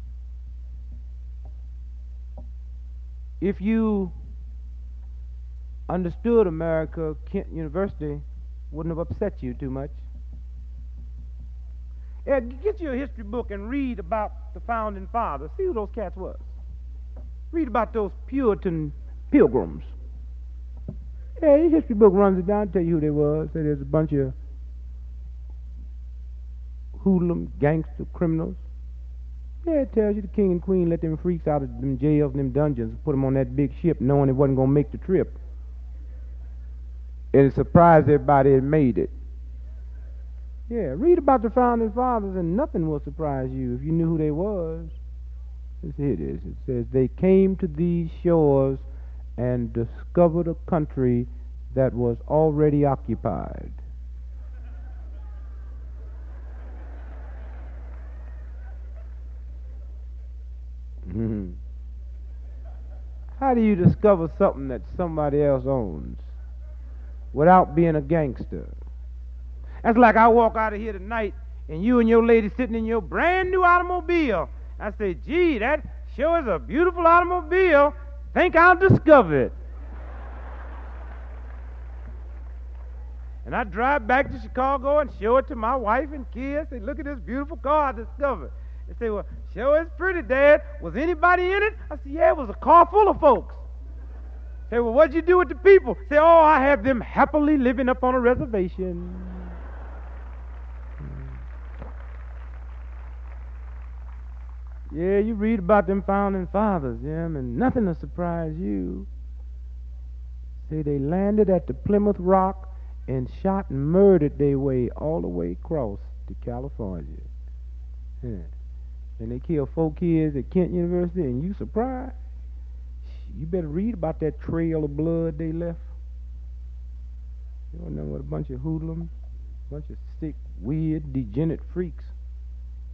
If you understood America, Kent University wouldn't have upset you too much. Yeah, get you a history book and read about the founding fathers. See who those cats was. Read about those Puritan pilgrims. Yeah, your history book runs it down, tell you who they was. Say there's a bunch of hoodlums, gangster, criminals. Yeah, it tells you the king and queen let them freaks out of them jails and them dungeons and put them on that big ship knowing it wasn't going to make the trip. And it surprised everybody it made it. Yeah, read about the founding fathers and nothing will surprise you if you knew who they was. Here it is. It says, they came to these shores and discovered a country that was already occupied. Mm-hmm. How do you discover something that somebody else owns without being a gangster? That's like I walk out of here tonight and you and your lady sitting in your brand new automobile. I say, gee, that sure is a beautiful automobile. Think I'll discover it. And I drive back to Chicago and show it to my wife and kids. Say, look at this beautiful car I discovered. They say, well, sure it's pretty, Dad. Was anybody in it? I said, yeah, it was a car full of folks. Say, well, what'd you do with the people? Say, oh, I have them happily living up on a reservation. Yeah, you read about them founding fathers, yeah, and nothing will surprise you. Say they landed at the Plymouth Rock and shot and murdered their way all the way across to California. Yeah. And they killed four kids at Kent University, and you surprised? You better read about that trail of blood they left. You don't know what a bunch of hoodlums, a bunch of sick, weird, degenerate freaks.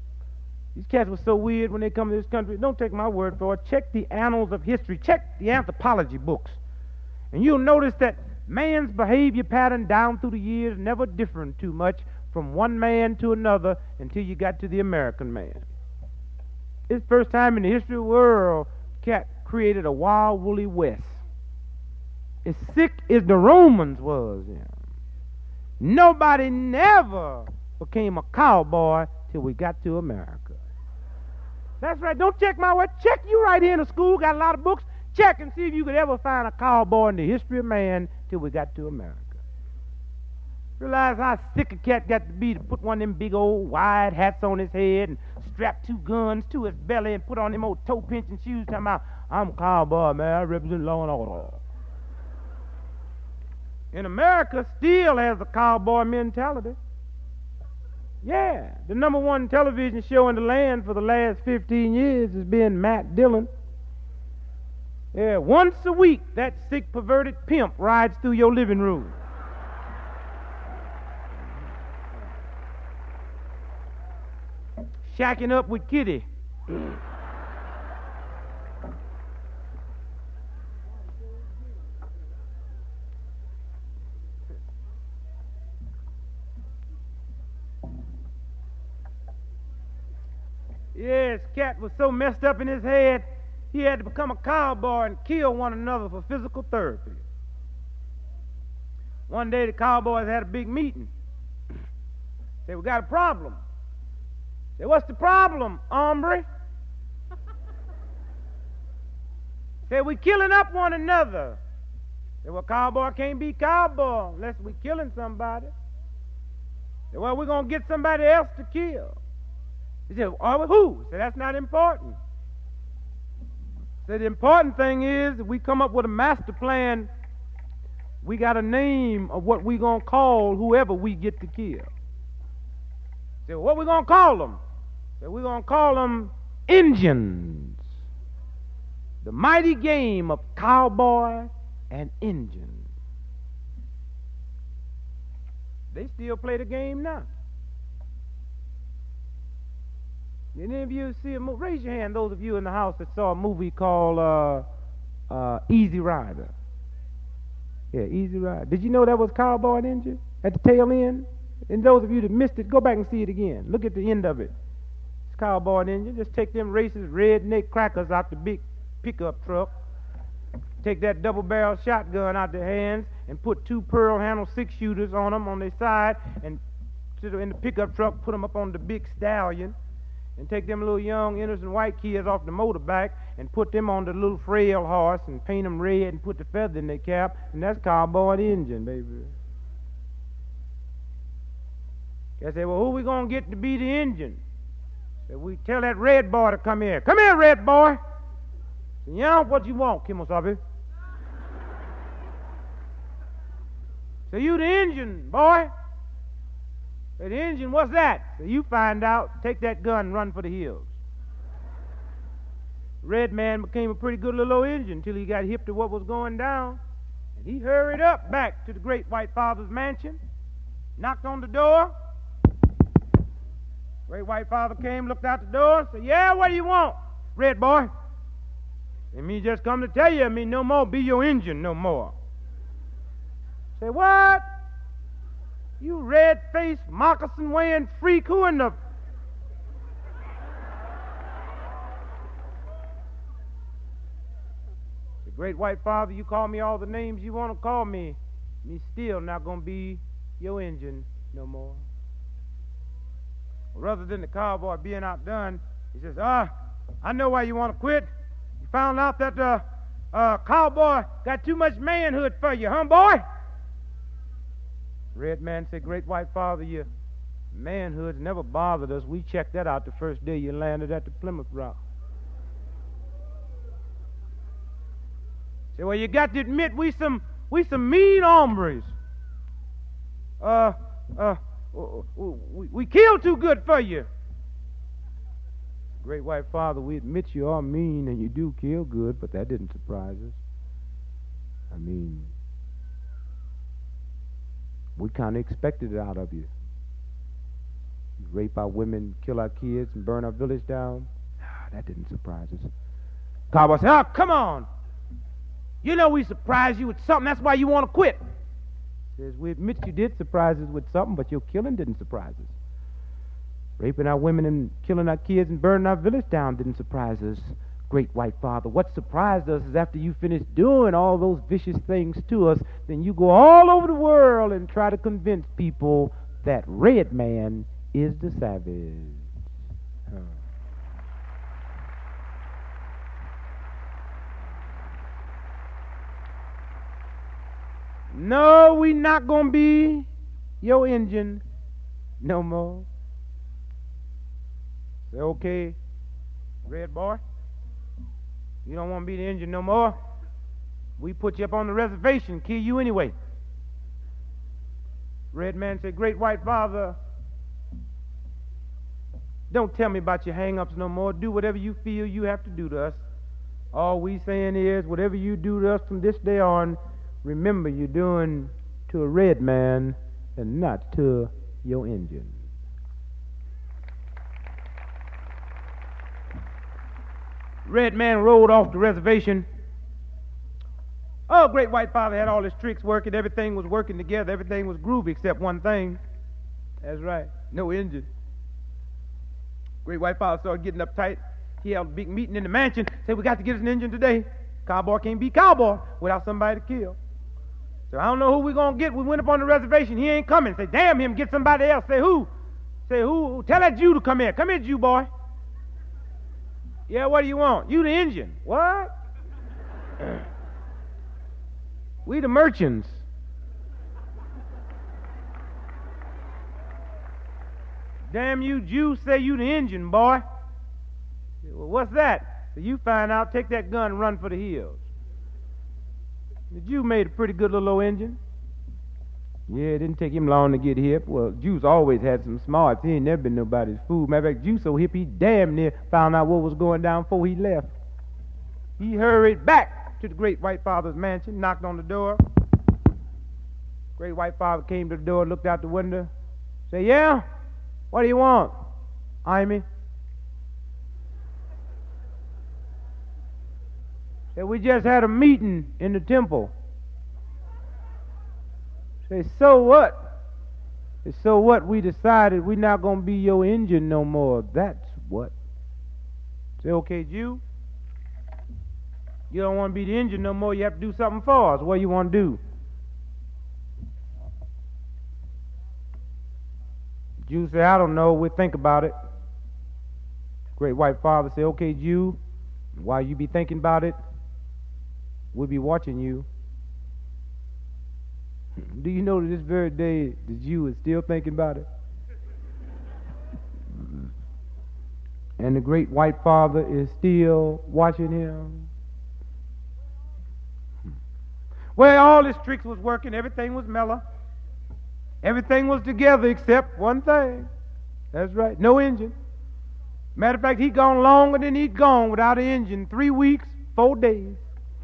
These cats were so weird when they come to this country. Don't take my word for it. Check the annals of history. Check the anthropology books. And you'll notice that man's behavior pattern down through the years never different too much from one man to another until you got to the American man. It's the first time in the history of the world cat created a wild, woolly West. As sick as the Romans was, yeah. Nobody never became a cowboy till we got to America. That's right. Don't check my word. Check you right here in the school. Got a lot of books. Check and see if you could ever find a cowboy in the history of man till we got to America. Realize how sick a cat got to be to put one of them big old wide hats on his head and strap two guns to his belly and put on them old toe pinching shoes talking about, I'm a cowboy, man. I represent law and order. In America still has the cowboy mentality. Yeah, the number one television show in the land for the last fifteen years has been Matt Dillon. Yeah, once a week, that sick, perverted pimp rides through your living room. Shacking up with Kitty. Yes, cat was so messed up in his head, he had to become a cowboy and kill one another for physical therapy. One day the cowboys had a big meeting. Said, we got a problem. Said, what's the problem, hombre? Said, we killing up one another. Said, well, cowboy can't be cowboy unless we killing somebody. Said, well, we're going to get somebody else to kill. He said, oh, who? Said, that's not important. Said, the important thing is if we come up with a master plan, we got a name of what we going to call whoever we get to kill. Said, well, what we going to call them? Said, we're going to call them Injuns. The mighty game of cowboy and Injun. They still play the game now. Any of you see a movie? Raise your hand, those of you in the house that saw a movie called uh, uh, Easy Rider. Yeah, Easy Rider. Did you know that was Cowboy and Injun at the tail end? And those of you that missed it, go back and see it again. Look at the end of it. It's Cowboy and Injun. Just take them racist redneck crackers out the big pickup truck. Take that double-barrel shotgun out their hands and put two pearl-handle six-shooters on them on their side and sit in the pickup truck, put them up on the big stallion. And take them little young innocent white kids off the motorbike and put them on the little frail horse and paint them red and put the feather in their cap, and that's Cowboy and Injun, baby. I said, well, who we going to get to be the Injun? Said, we tell that red boy to come here. Come here, red boy. Said, yeah, what you want, Kimosabe? Say, you the Injun, boy. Say, the Injun, what's that? So you find out, take that gun and run for the hills. Red man became a pretty good little old Injun until he got hip to what was going down. And he hurried up back to the great white father's mansion, knocked on the door. Great white father came, looked out the door, and said, yeah, what do you want, red boy? And me just come to tell you, me no more be your Injun no more. Say, what? You red-faced, moccasin-wearing freak, who in the... The great white father, you call me all the names you want to call me, me still not going to be your Injun no more. Rather than the cowboy being outdone, he says, ah, I know why you want to quit. You found out that the uh, uh, cowboy got too much manhood for you, huh, boy? Red man said, great white father, your manhood's never bothered us. We checked that out the first day you landed at the Plymouth Rock. Said, well, you got to admit we some we some mean hombres. Uh, uh, we, we killed too good for you. Great white father, we admit you are mean and you do kill good, but that didn't surprise us. I mean, we kind of expected it out of you. You rape our women, kill our kids, and burn our village down. Ah, that didn't surprise us. Cowboy said, oh, come on. You know we surprised you with something. That's why you want to quit. Says, we admit you did surprise us with something, but your killing didn't surprise us. Raping our women and killing our kids and burning our village down didn't surprise us, Great White Father. What surprised us is after you finish doing all those vicious things to us, then you go all over the world and try to convince people that red man is the savage. Huh. No, we not gonna be your engine no more. Say, okay, red boy, you don't want to be the engine no more. We put you up on the reservation, kill you anyway. Red man said, Great White Father, don't tell me about your hang-ups no more. Do whatever you feel you have to do to us. All we saying is, whatever you do to us from this day on, remember you're doing to a red man and not to your engine. Red man rode off the reservation. Oh, Great White Father had all his tricks working. Everything was working together. Everything was groovy except one thing. That's right, no engine. Great White Father started getting uptight. He held a big meeting in the mansion. Said, we got to get us an engine today. Cowboy can't be cowboy without somebody to kill. So I don't know who we're going to get. We went up on the reservation. He ain't coming. Say, damn him, get somebody else. Say, who? Say, who? Tell that Jew to come here. Come here, Jew boy. Yeah, what do you want? You the engine. What? We the merchants. Damn you Jews, say you the engine, boy. Well, what's that? So you find out, take that gun and run for the hills. The Jew made a pretty good little old engine. Yeah, it didn't take him long to get hip. Well, Jews always had some smarts. He ain't never been nobody's fool. Matter of fact, Jew so hip he damn near found out what was going down before he left. He hurried back to the Great White Father's mansion, knocked on the door. Great White Father came to the door, looked out the window, said, yeah? What do you want, Amy? Said, we just had a meeting in the temple. Say, so what? Say, so what? We decided we're not going to be your engine no more. That's what. Say, okay, Jew, you don't want to be the engine no more. You have to do something for us. What do you want to do? Jew said, I don't know. We'll think about it. Great White Father said, okay, Jew, while you be thinking about it, we'll be watching you. Do you know that this very day the Jew is still thinking about it? And the Great White Father is still watching him. Well, all his tricks was working. Everything was mellow. Everything was together except one thing. That's right, no engine. Matter of fact, he gone longer than he'd gone without an engine. Three weeks, four days.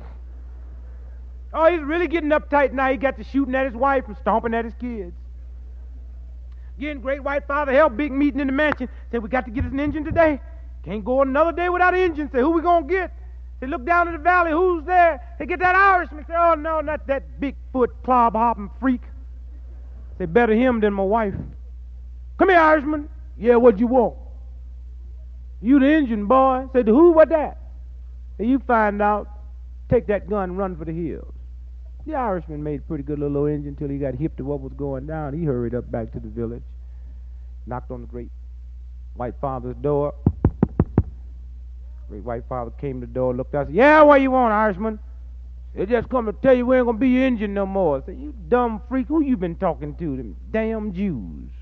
Oh, he's really getting uptight now. He got to shooting at his wife and stomping at his kids. Again, Great White Father held a big meeting in the mansion. Said, we got to get us an engine today. Can't go another day without an engine. Say, who we going to get? They look down in the valley. Who's there? They get that Irishman. Say, oh, no, not that Bigfoot clob-hopping freak. Say, better him than my wife. Come here, Irishman. Yeah, what you want? You the engine, boy. Say, the who? What that? Say, you find out. Take that gun and run for the hills. The Irishman made a pretty good little engine until he got hip to what was going down. He hurried up back to the village, knocked on the Great White Father's door. Great White Father came to the door, looked out, said, yeah, what you want, Irishman? They just come to tell you we ain't going to be your engine no more. I said, you dumb freak, who you been talking to? Them damn Jews.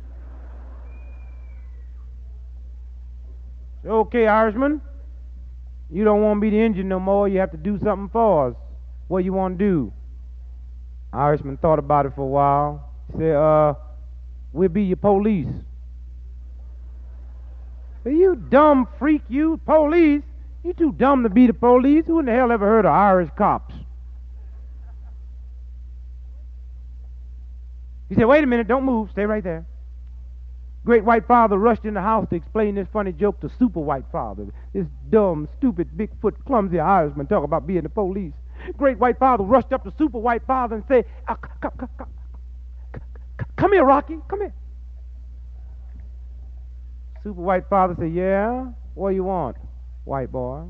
Said, okay, Irishman, you don't want to be the engine no more. You have to do something for us. What do you want to do? Irishman thought about it for a while. He said, uh, we'll be your police. Are you dumb freak, you? Police? You too dumb to be the police? Who in the hell ever heard of Irish cops? He said, wait a minute, don't move. Stay right there. Great white father rushed in the house to explain this funny joke to super white father. This dumb, stupid, Bigfoot, clumsy Irishman talk about being the police. Great white father rushed up to super white father and said, ah, come, come, come, come here, Rocky, come here. Super white father said, yeah, what do you want, white boy?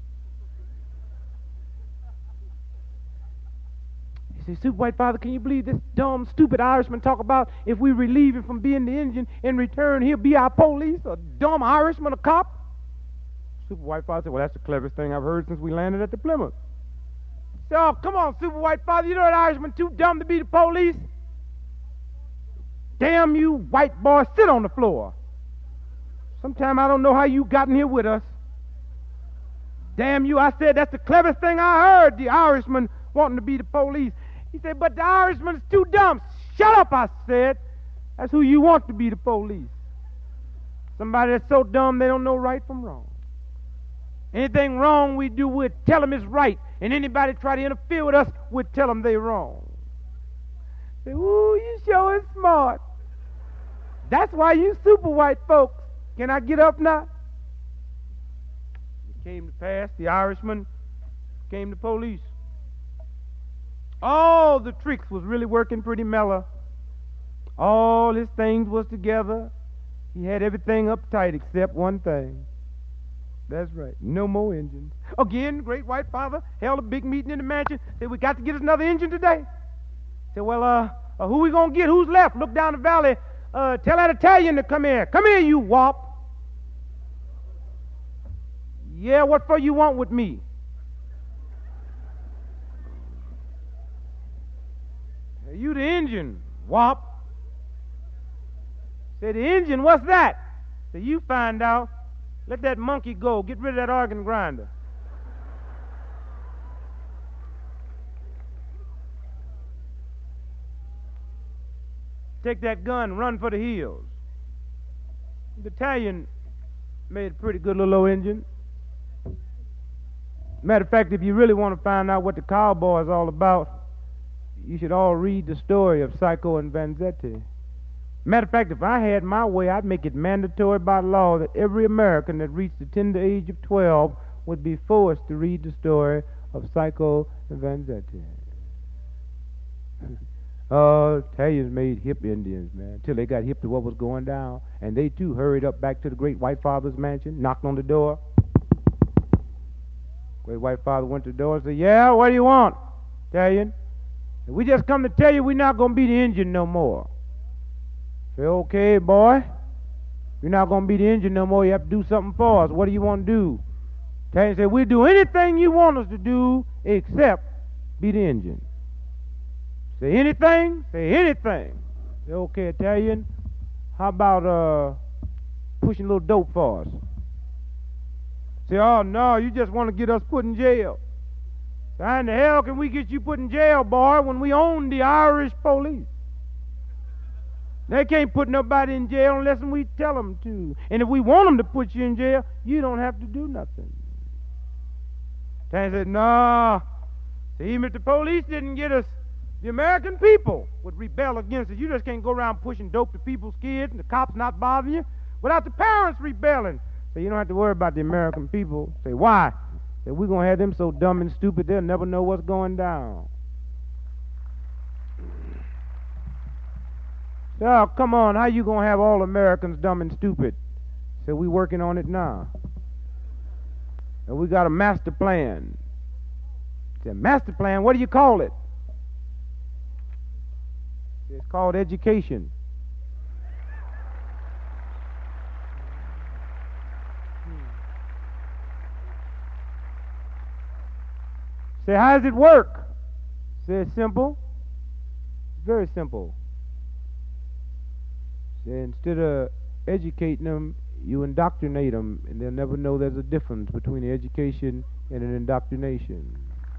He said, super white father, can you believe this dumb, stupid Irishman talk about if we relieve him from being the Indian, in return he'll be our police, a dumb Irishman, a cop? Super white father said, well, that's the cleverest thing I've heard since we landed at the Plymouth. He said, oh, come on, super white father, you know that Irishman too dumb to be the police? Damn you, white boy, sit on the floor. Sometime I don't know how you got in here with us. Damn you, I said that's the cleverest thing I heard, the Irishman wanting to be the police. He said, but the Irishman's too dumb. Shut up, I said. That's who you want to be the police. Somebody that's so dumb they don't know right from wrong. Anything wrong we do, we'll tell them it's right. And anybody try to interfere with us, we'll tell them they're wrong. Say, ooh, you sure is smart. That's why you super white folks. Can I get up now? It came to pass, the Irishman came to police. All the tricks was really working pretty mellow. All his things was together. He had everything uptight except one thing. That's right, no more engines. Again, the great white father held a big meeting in the mansion. Said, we got to get us another engine today. Said, well, uh, uh who we gonna get? Who's left? Look down the valley. Uh, tell that Italian to come here. Come here, you wop. Yeah, what for you want with me? Hey, you the engine, wop. Say, the engine, what's that? Say, you find out. Let that monkey go. Get rid of that organ grinder. Take that gun, run for the hills. The Italian made a pretty good little old engine. Matter of fact, if you really want to find out what the cowboy is all about, you should all read the story of Psycho and Vanzetti. Matter of fact, if I had my way, I'd make it mandatory by law that every American that reached the tender age of twelve would be forced to read the story of Psycho and Vanzetti. Oh, Italians made hip Indians, man, until they got hip to what was going down. And they, too, hurried up back to the great white father's mansion, knocked on the door. Great white father went to the door and said, yeah, what do you want, Italian? We just come to tell you we're not going to be the engine no more. Say, okay, boy, you're not going to be the engine no more. You have to do something for us. What do you want to do? Italian said, we'll do anything you want us to do except be the engine. Say anything? Say anything. Say, okay, Italian, how about uh, pushing a little dope for us? Say, oh, no, you just want to get us put in jail. Say, how in the hell can we get you put in jail, boy, when we own the Irish police? They can't put nobody in jail unless we tell them to. And if we want them to put you in jail, you don't have to do nothing. Italian said, no. See, even if the police didn't get us, the American people would rebel against it. You just can't go around pushing dope to people's kids and the cops not bothering you without the parents rebelling. So you don't have to worry about the American people. Say, why? Say, we're going to have them so dumb and stupid they'll never know what's going down. Say, oh, come on, how you going to have all Americans dumb and stupid? Say, we're working on it now. And we got a master plan. Say, master plan, what do you call it? It's called education. Say, how does it work? Say, it's simple. It's very simple. Say, instead of educating them, you indoctrinate them, and they'll never know there's a difference between an education and an indoctrination.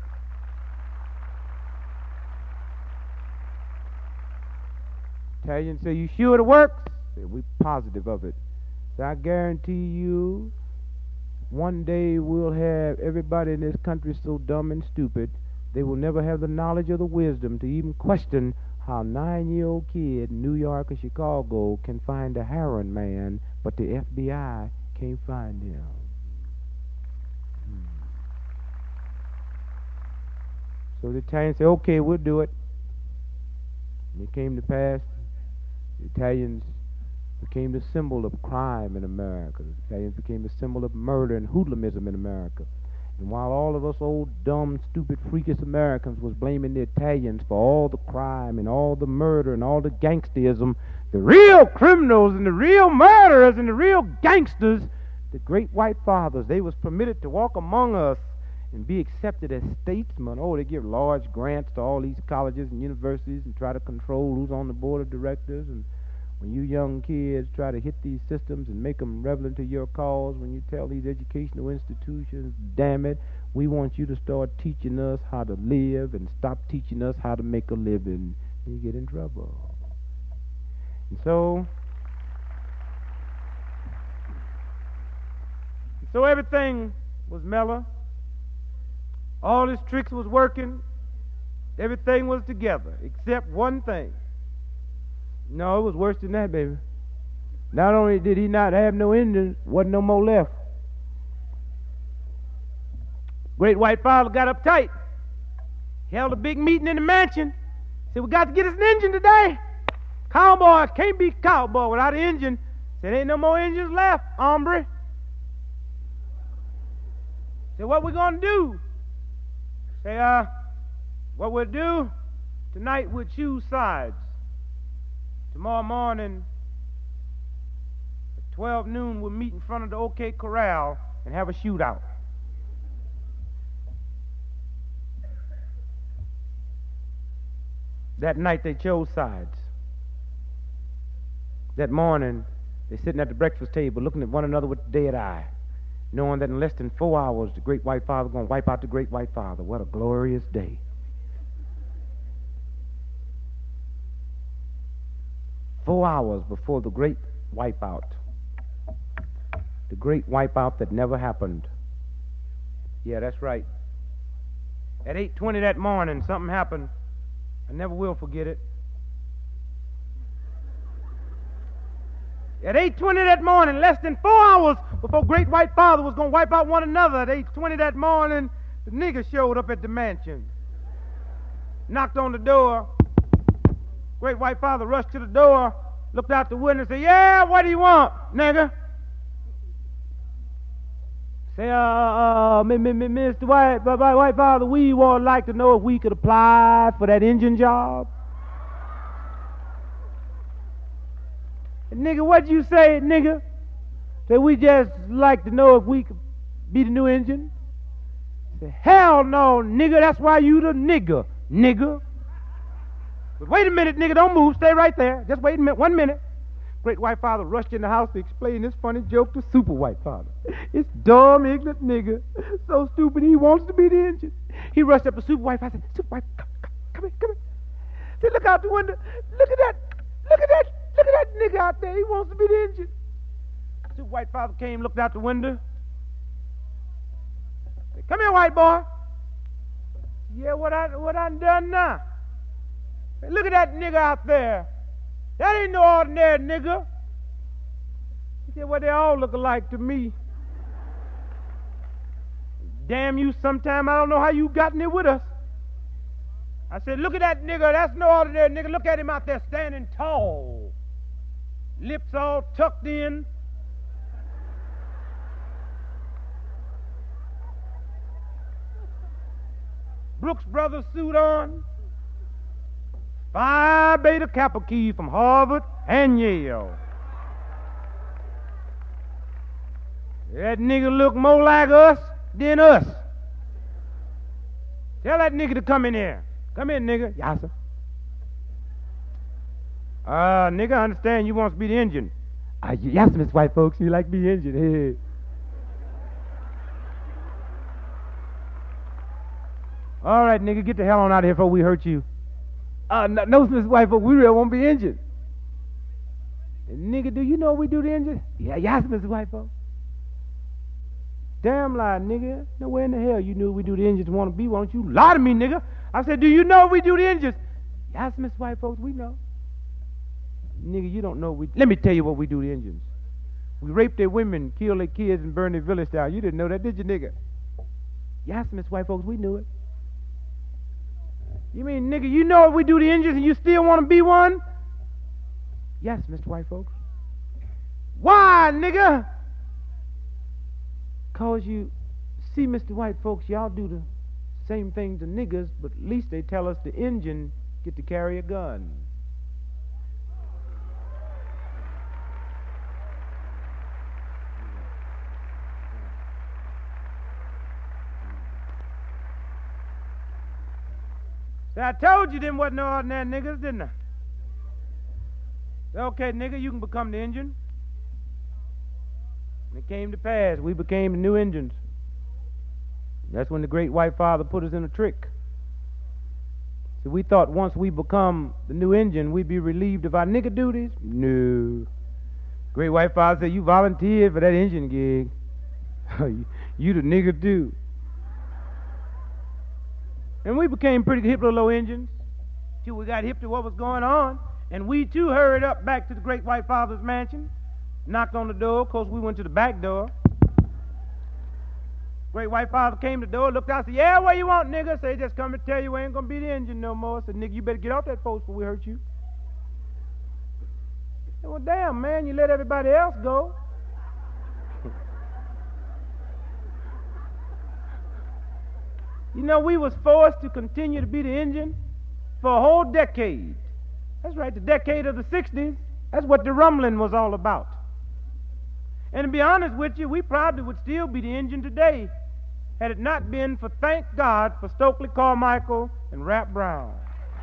Italians say, you sure it works? Say, we positive of it. So I guarantee you, one day we'll have everybody in this country so dumb and stupid, they will never have the knowledge or the wisdom to even question how a nine-year-old kid in New York or Chicago can find a heroin man, but the F B I can't find him. Hmm. So the Italians said, okay, we'll do it. And it came to pass, the Italians became the symbol of crime in America. The Italians became the symbol of murder and hoodlumism in America. And while all of us old, dumb, stupid, freakish Americans was blaming the Italians for all the crime and all the murder and all the gangsterism, the real criminals and the real murderers and the real gangsters, the great white fathers, they was permitted to walk among us and be accepted as statesmen. Oh, they give large grants to all these colleges and universities and try to control who's on the board of directors. And when you young kids try to hit these systems and make them relevant to your cause, when you tell these educational institutions, damn it, we want you to start teaching us how to live and stop teaching us how to make a living, and you get in trouble. And so, so everything was mellow. All his tricks was working. Everything was together, except one thing. No, it was worse than that, baby. Not only did he not have no engines, wasn't no more left. Great white father got uptight. He held a big meeting in the mansion. Said, we got to get us an engine today. Cowboy can't be cowboy without an engine. Said, ain't no more engines left, hombre. Said, what we gonna do? Say, uh, what we'll do, tonight we'll choose sides. Tomorrow morning, at twelve noon, we'll meet in front of the OK Corral and have a shootout. That night they chose sides. That morning, they're sitting at the breakfast table looking at one another with a dead eye, knowing that in less than four hours, the great white father is going to wipe out the great white father. What a glorious day. Four hours before the great wipeout. The great wipeout that never happened. Yeah, that's right. At eight twenty that morning, something happened. I never will forget it. At eight twenty that morning, less than four hours before great white father was going to wipe out one another, at eight twenty that morning, the nigger showed up at the mansion. Knocked on the door. Great white father rushed to the door, looked out the window and said, yeah, what do you want, nigger? Say, uh, uh, Mister White, White Father, we would like to know if we could apply for that engine job. Nigga, what'd you say, nigga? Say, we just like to know if we could be the new engine. Say, hell no, nigga, that's why you the nigger, nigga. But wait a minute, nigga, don't move, stay right there. Just wait a minute, one minute. Great white father rushed in the house to explain this funny joke to super white father. It's dumb, ignorant nigga. So stupid he wants to be the engine. He rushed up to super white father and said, super white, come, come, come here, come here. Said, look out the window. Look at that. Look at that. Look at that nigga out there. He wants to be the engine. Super white father came, looked out the window. Said, come here, white boy. Yeah, what I what I done now? Said, look at that nigga out there. That ain't no ordinary nigga. He said, well, they all look alike to me. Damn you, sometime I don't know how you got in there with us. I said, look at that nigga. That's no ordinary nigga. Look at him out there standing tall. Lips all tucked in. Brooks Brothers suit on. Phi Beta Kappa key from Harvard and Yale. That nigga look more like us than us. Tell that nigga to come in here. Come in, nigga. Yes, sir. Uh, nigga, I understand you want to be the engine. Uh, yes, Miss White folks, you like to be the engine. Hey. All right, nigga, get the hell on out of here before we hurt you. Uh, no, no, Miss White folks, we really won't be engine. And nigga, do you know we do the engine? Yeah, yes, Miss White folks. Damn lie, nigga. Nowhere in the hell you knew we do the engines want to be. Why don't you lie to me, nigga? I said, do you know we do the engines? Y'all some white folks, we know. Nigga, you don't know. We Let me tell you what we do to Indians. We rape their women, kill their kids, and burn their village down. You didn't know that, did you, nigga? Y'all some white folks, we knew it. You mean, nigga, you know what we do to Indians and you still want to be one? Yes, Mister White folks. Why, nigga? Cause you see, Mister White folks, y'all do the same thing to niggers, but at least they tell us the Indian get to carry a gun. So I told you them wasn't no ordinary niggas, didn't I? Okay, nigga, you can become the Indian. And it came to pass. We became the new Indians. That's when the great white father put us in a trick. So we thought once we become the new Indian, we'd be relieved of our nigger duties. No. Great white father said, you volunteered for that Indian gig. You the nigger too. And we became pretty hip little Indians till we got hip to what was going on. And we too hurried up back to the great white father's mansion, knocked on the door. Of course, we went to the back door. Great white father came to the door, looked out, said, yeah, what you want, nigga? Say, just come to tell you we ain't going to be the Indian no more. Said, nigga, you better get off that post before we hurt you. Said, well, damn, man, you let everybody else go. You know, we was forced to continue to be the Indian for a whole decade. That's right, the decade of the sixties. That's what the rumbling was all about. And to be honest with you, we probably would still be the Indian today had it not been for, thank God, for Stokely Carmichael and Rap Brown.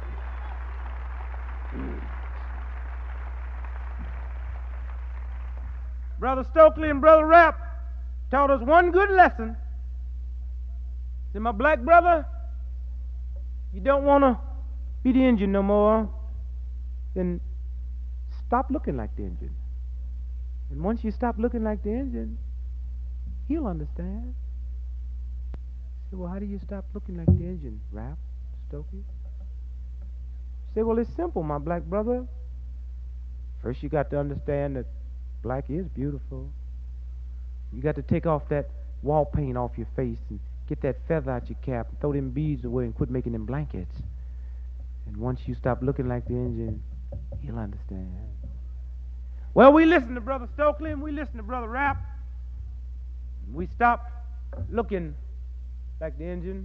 Brother Stokely and Brother Rap taught us one good lesson. Said, my black brother, you don't want to be the Indian no more, then stop looking like the Indian. And once you stop looking like the Indian, he'll understand. Say, well, how do you stop looking like the Indian, Rap, Stokely? Say, well, it's simple, my black brother. First, you got to understand that black is beautiful. You got to take off that wall paint off your face and get that feather out your cap and throw them beads away and quit making them blankets. And once you stop looking like the Indian, he'll understand. Well, we listened to Brother Stokely and we listened to Brother Rap. We stopped looking like the Indian.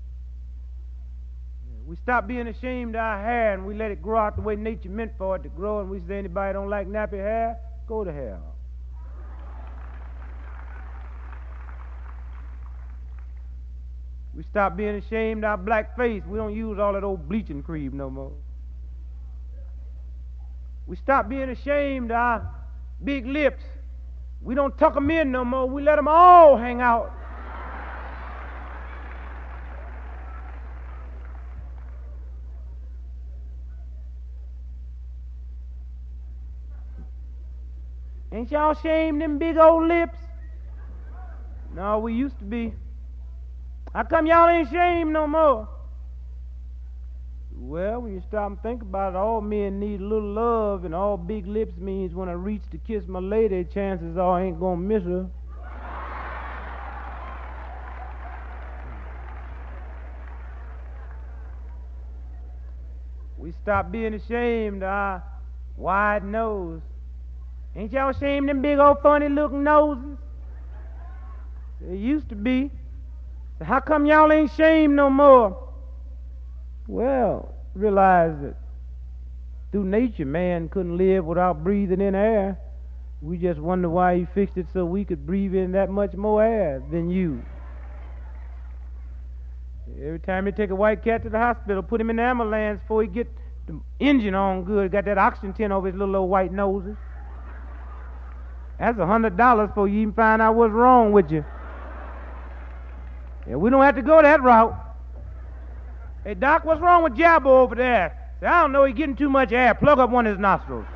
We stopped being ashamed of our hair and we let it grow out the way nature meant for it to grow. And we say, anybody don't like nappy hair, go to hell. We stopped being ashamed of our black face. We don't use all that old bleaching cream no more. We stopped being ashamed of our big lips. We don't tuck them in no more. We let them all hang out. Ain't y'all ashamed of them big old lips? No, we used to be. How come y'all ain't ashamed no more? Well, when you stop and think about it, all men need a little love, and all big lips means when I reach to kiss my lady, chances are I ain't gonna miss her. We stop being ashamed of our wide nose. Ain't y'all ashamed of them big old funny looking noses? They used to be. So how come y'all ain't ashamed no more? Well, realize that through nature, man couldn't live without breathing in air. We just wonder why he fixed it so we could breathe in that much more air than you. Every time you take a white cat to the hospital, put him in the ambulance before he get the engine on good, got that oxygen tin over his little old white noses. That's a hundred dollars before you even find out what's wrong with you. Yeah, we don't have to go that route. Hey, Doc, what's wrong with Jabbo over there? Say, I don't know, he's getting too much air. Plug up one of his nostrils.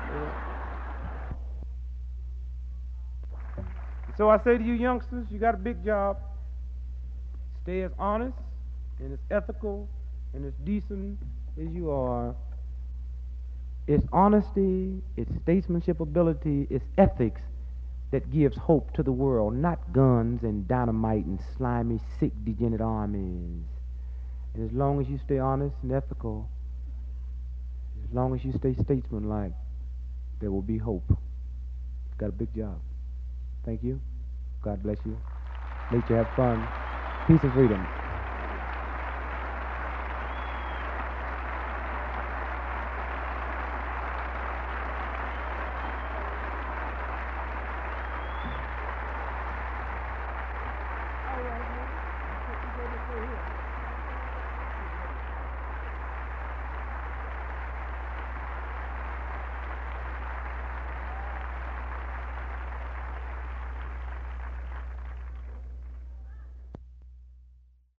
So I say to you youngsters, you got a big job. Stay as honest and as ethical and as decent as you are, it's honesty, it's statesmanship ability, it's ethics that gives hope to the world, not guns and dynamite and slimy, sick, degenerate armies. And as long as you stay honest and ethical, as long as you stay statesmanlike, there will be hope. You've got a big job. Thank you. God bless you. Let you have fun. Peace and freedom.